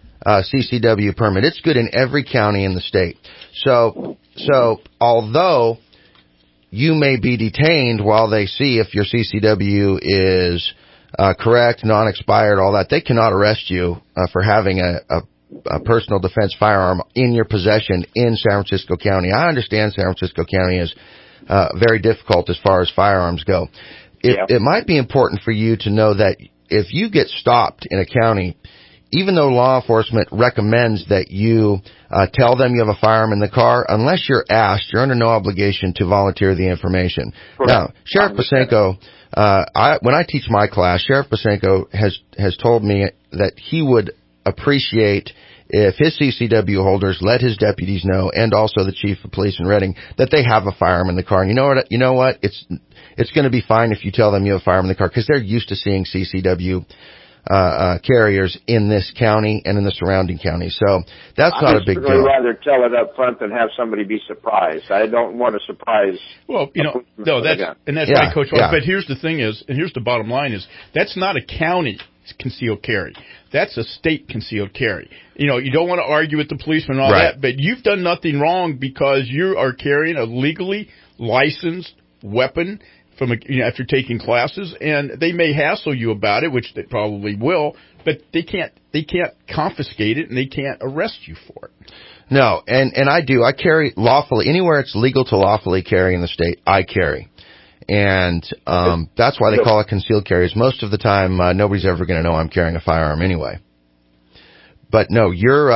CCW permit. It's good in every county in the state. So although you may be detained while they see if your CCW is correct, non-expired, all that. They cannot arrest you for having a personal defense firearm in your possession in San Francisco County. I understand San Francisco County is very difficult as far as firearms go. It might be important for you to know that if you get stopped in a county, even though law enforcement recommends that you tell them you have a firearm in the car, unless you're asked, you're under no obligation to volunteer the information. Correct. Now, Sheriff Pasenko, when I teach my class, Sheriff Pasenko has told me that he would appreciate if his CCW holders let his deputies know, and also the chief of police in Reading, that they have a firearm in the car. And you know what? It's going to be fine if you tell them you have a firearm in the car, because they're used to seeing CCW carriers in this county and in the surrounding counties. So that's not a big deal. I'd rather tell it up front than have somebody be surprised. I don't want to surprise. Well, that's right, Coach. Yeah. But here's the thing is, and here's the bottom line is, that's not a county concealed carry. That's a state concealed carry. You don't want to argue with the policeman and all that, but you've done nothing wrong because you are carrying a legally licensed weapon after taking classes, and they may hassle you about it, which they probably will, but they can't confiscate it and they can't arrest you for it. No, and I carry lawfully anywhere it's legal to lawfully carry in the state. I carry, and that's why they call it concealed carries. Most of the time, nobody's ever going to know I'm carrying a firearm anyway. But no, your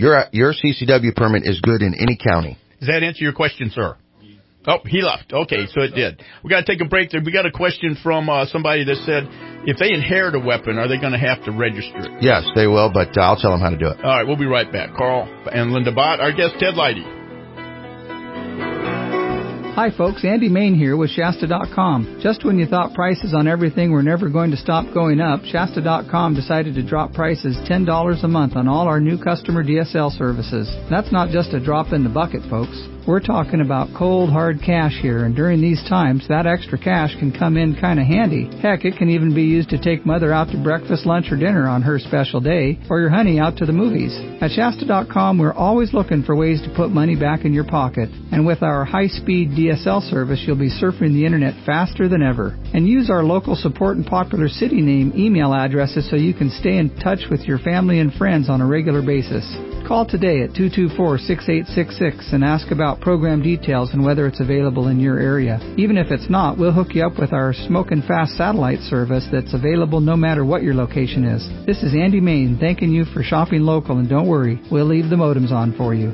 CCW permit is good in any county. Does that answer your question, sir? Oh, he left. Okay, so it did. We got to take a break there. We got a question from somebody that said, if they inherit a weapon, are they going to have to register it? Yes, they will, but I'll tell them how to do it. All right, we'll be right back. Carl and Linda Bott, our guest, Ted Leidy. Hi folks, Andy Main here with Shasta.com. Just when you thought prices on everything were never going to stop going up, Shasta.com decided to drop prices $10 a month on all our new customer DSL services. That's not just a drop in the bucket, folks. We're talking about cold, hard cash here, and during these times, that extra cash can come in kind of handy. Heck, it can even be used to take Mother out to breakfast, lunch, or dinner on her special day, or your honey out to the movies. At Shasta.com, we're always looking for ways to put money back in your pocket, and with our high-speed DSL service, you'll be surfing the internet faster than ever. And use our local support and popular city name email addresses so you can stay in touch with your family and friends on a regular basis. Call today at 224-6866 and ask about program details and whether it's available in your area. Even if it's not, we'll hook you up with our smoking fast satellite service that's available no matter what your location is. This is Andy Main thanking you for shopping local, and don't worry, we'll leave the modems on for you.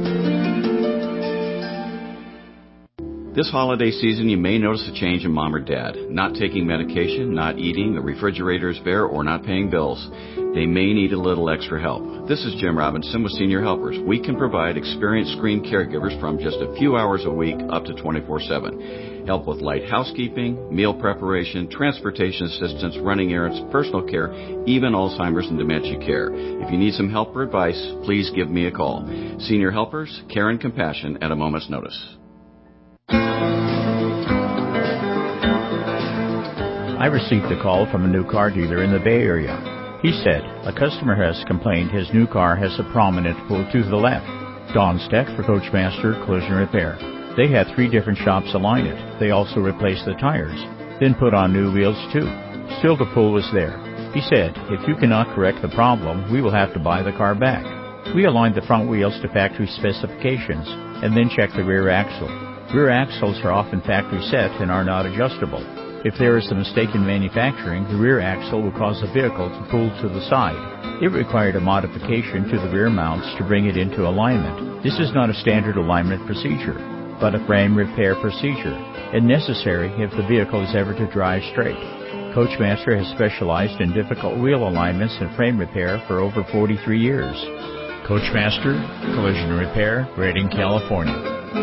This holiday season, you may notice a change in mom or dad. Not taking medication, not eating, the refrigerator is bare, or not paying bills. They may need a little extra help. This is Jim Robinson with Senior Helpers. We can provide experienced screened caregivers from just a few hours a week up to 24/7. Help with light housekeeping, meal preparation, transportation assistance, running errands, personal care, even Alzheimer's and dementia care. If you need some help or advice, please give me a call. Senior Helpers, care and compassion at a moment's notice. I received a call from a new car dealer in the Bay Area. He said, a customer has complained his new car has a prominent pull to the left. Don's Tech for Coachmaster Collision Repair. They had 3 different shops align it. They also replaced the tires, then put on new wheels too. Still the pull was there. He said, if you cannot correct the problem, we will have to buy the car back. We aligned the front wheels to factory specifications and then checked the rear axle. Rear axles are often factory set and are not adjustable. If there is a mistake in manufacturing, the rear axle will cause the vehicle to pull to the side. It required a modification to the rear mounts to bring it into alignment. This is not a standard alignment procedure, but a frame repair procedure, and necessary if the vehicle is ever to drive straight. Coachmaster has specialized in difficult wheel alignments and frame repair for over 43 years. Coachmaster Collision Repair, Redding, California.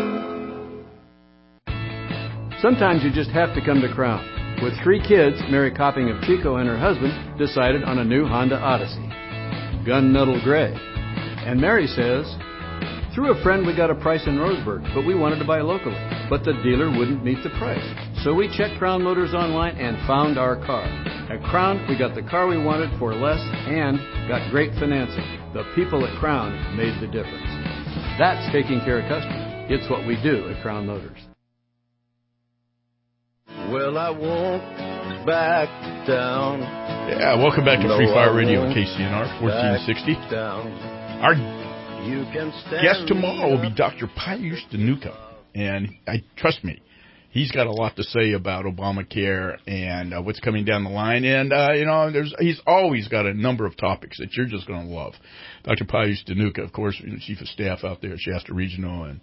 Sometimes you just have to come to Crown. With 3 kids, Mary Copping of Chico and her husband decided on a new Honda Odyssey, gun-nuddle gray. And Mary says, through a friend we got a price in Roseburg, but we wanted to buy locally. But the dealer wouldn't meet the price. So we checked Crown Motors online and found our car. At Crown, we got the car we wanted for less and got great financing. The people at Crown made the difference. That's taking care of customers. It's what we do at Crown Motors. Well, I won't back down. Yeah, welcome back to Free Fire Radio, KCNR 1460. Our guest tomorrow will be Dr. Pius Danuka, and trust me, he's got a lot to say about Obamacare and what's coming down the line. And he's always got a number of topics that you're just going to love. Dr. Pius Danuka, of course, Chief of Staff out there at Shasta Regional, and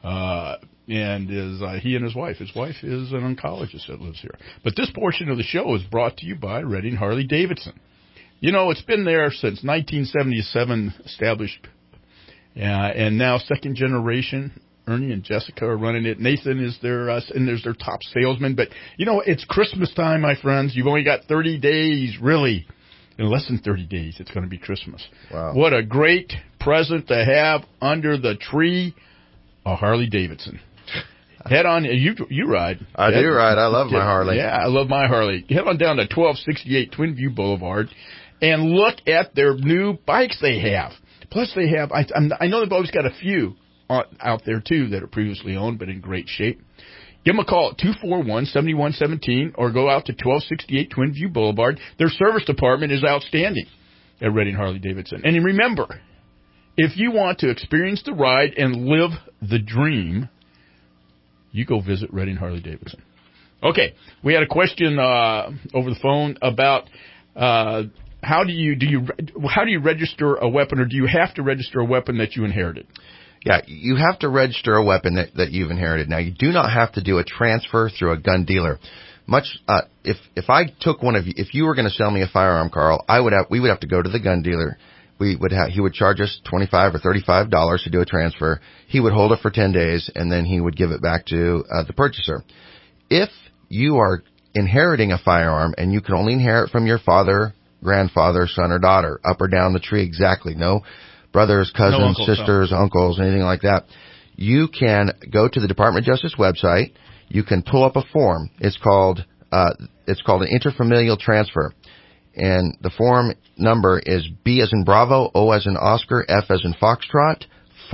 is he and his wife. His wife is an oncologist that lives here. But this portion of the show is brought to you by Redding Harley-Davidson. It's been there since 1977, established, and now second generation. Ernie and Jessica are running it. Nathan is their top salesman. But it's Christmas time, my friends. You've only got 30 days, really. In less than 30 days, it's going to be Christmas. Wow! What a great present to have under the tree. A Harley-Davidson. Head on, you ride. I do ride. I love my Harley. Yeah, I love my Harley. Head on down to 1268 Twin View Boulevard and look at their new bikes they have. Plus they have, I know they've always got a few out there too that are previously owned but in great shape. Give them a call at 241-7117 or go out to 1268 Twin View Boulevard. Their service department is outstanding at Redding Harley-Davidson. And remember, if you want to experience the ride and live the dream, you go visit Redding Harley-Davidson. Okay, we had a question over the phone about how do you register a weapon, or do you have to register a weapon that you inherited? Yeah, you have to register a weapon that you've inherited. Now, you do not have to do a transfer through a gun dealer. If I took one of you, if you were going to sell me a firearm, Carl, we would have to go to the gun dealer. He would charge us $25 or $35 to do a transfer. He would hold it for 10 days, and then he would give it back to the purchaser. If you are inheriting a firearm and you can only inherit from your father, grandfather, son, or daughter, up or down the tree exactly, no brothers, cousins, no uncles, sisters, uncles, anything like that, you can go to the Department of Justice website. You can pull up a form. It's called an interfamilial transfer. And the form number is B as in Bravo, O as in Oscar, F as in Foxtrot,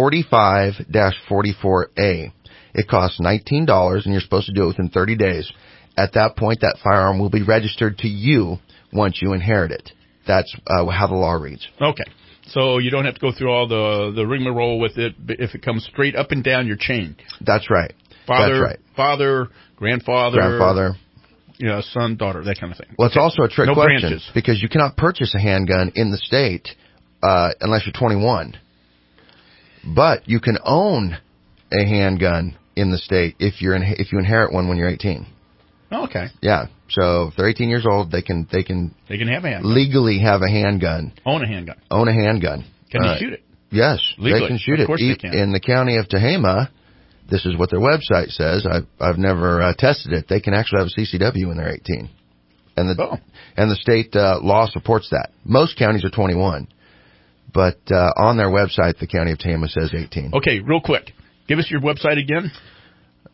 45-44A. It costs $19, and you're supposed to do it within 30 days. At that point, that firearm will be registered to you once you inherit it. That's how the law reads. Okay. So you don't have to go through all the rigmarole with it if it comes straight up and down your chain. That's right. Father, grandfather. Son, daughter, that kind of thing. Well, it's also a trick question branches. Because you cannot purchase a handgun in the state unless you're 21. But you can own a handgun in the state if you inherit one when you're 18. Oh, okay. Yeah. So if they're 18 years old, they can have a handgun. Legally have a handgun. Own a handgun. Can they shoot it? Yes, legally. They can shoot of course it. They can. In the county of Tehama, this is what their website says. I've never tested it. They can actually have a CCW when they're 18, and the state law supports that. Most counties are 21, but on their website, the county of Tehama says 18. Okay, real quick, give us your website again.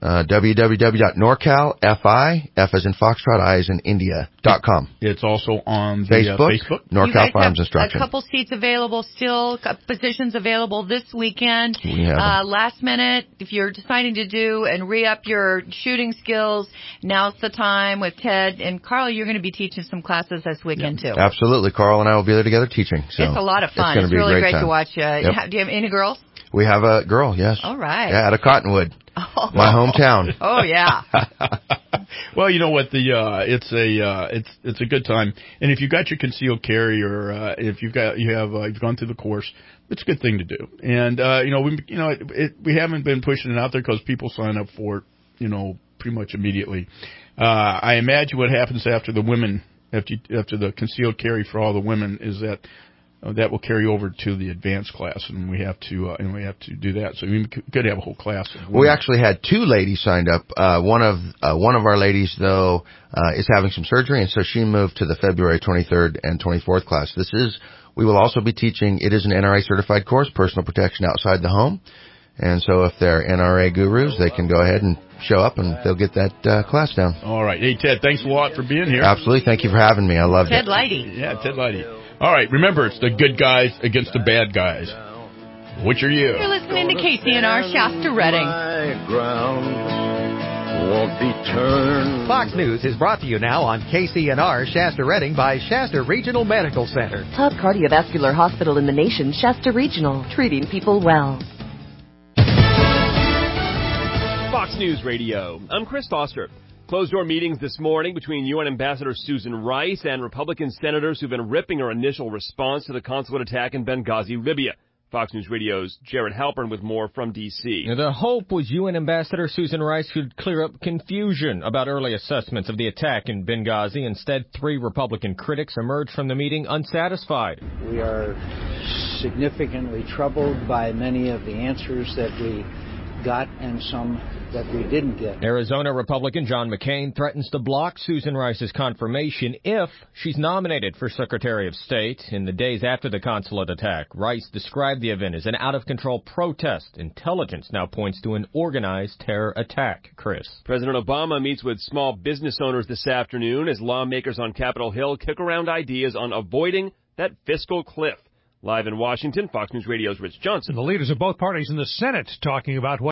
www.norcalfi, F as in Foxtrot, I as in India.com. It's also on the Facebook. NorCal Farms Instruction. A couple seats available still, positions available this weekend. We have last minute, if you're deciding to do and re-up your shooting skills, now's the time with Ted. And Carl, you're going to be teaching some classes this weekend too. Absolutely. Carl and I will be there together teaching. So it's a lot of fun. It's really great to watch. Do you have any girls? We have a girl, yes. All right. Yeah, out of Cottonwood. My hometown. Oh yeah. Well, you know what? It's a good time, and if you got your concealed carry, or if you've gone through the course, it's a good thing to do. And we haven't been pushing it out there because people sign up for it, pretty much immediately. I imagine what happens after the women, after the concealed carry for all the women, is that will carry over to the advanced class, and we have to do that. So we could have a whole class. We actually had 2 ladies signed up. One of our ladies though is having some surgery, and so she moved to the February 23rd and 24th class. We will also be teaching. It is an NRA certified course, personal protection outside the home. And so if they're NRA gurus, they can go ahead and show up, and they'll get that class down. All right. Hey, Ted, thanks a lot for being here. Absolutely. Thank you for having me. I loved it. Ted Leidy. Yeah, Ted Leidy. All right. Remember, it's the good guys against the bad guys. Which are you? You're listening to KCNR Shasta Redding. Won't be turned. Fox News is brought to you now on KCNR Shasta Redding by Shasta Regional Medical Center. Top cardiovascular hospital in the nation, Shasta Regional, treating people well. Fox News Radio. I'm Chris Foster. Closed-door meetings this morning between UN Ambassador Susan Rice and Republican senators who've been ripping her initial response to the consulate attack in Benghazi, Libya. Fox News Radio's Jared Halpern with more from D.C. The hope was UN Ambassador Susan Rice could clear up confusion about early assessments of the attack in Benghazi. Instead, 3 Republican critics emerged from the meeting unsatisfied. We are significantly troubled by many of the answers that we got and some that we didn't get. Arizona Republican John McCain threatens to block Susan Rice's confirmation if she's nominated for Secretary of State. In the days after the consulate attack, Rice described the event as an out-of-control protest. Intelligence now points to an organized terror attack. Chris. President Obama meets with small business owners this afternoon as lawmakers on Capitol Hill kick around ideas on avoiding that fiscal cliff. Live in Washington, Fox News Radio's Rich Johnson. The leaders of both parties in the Senate talking about what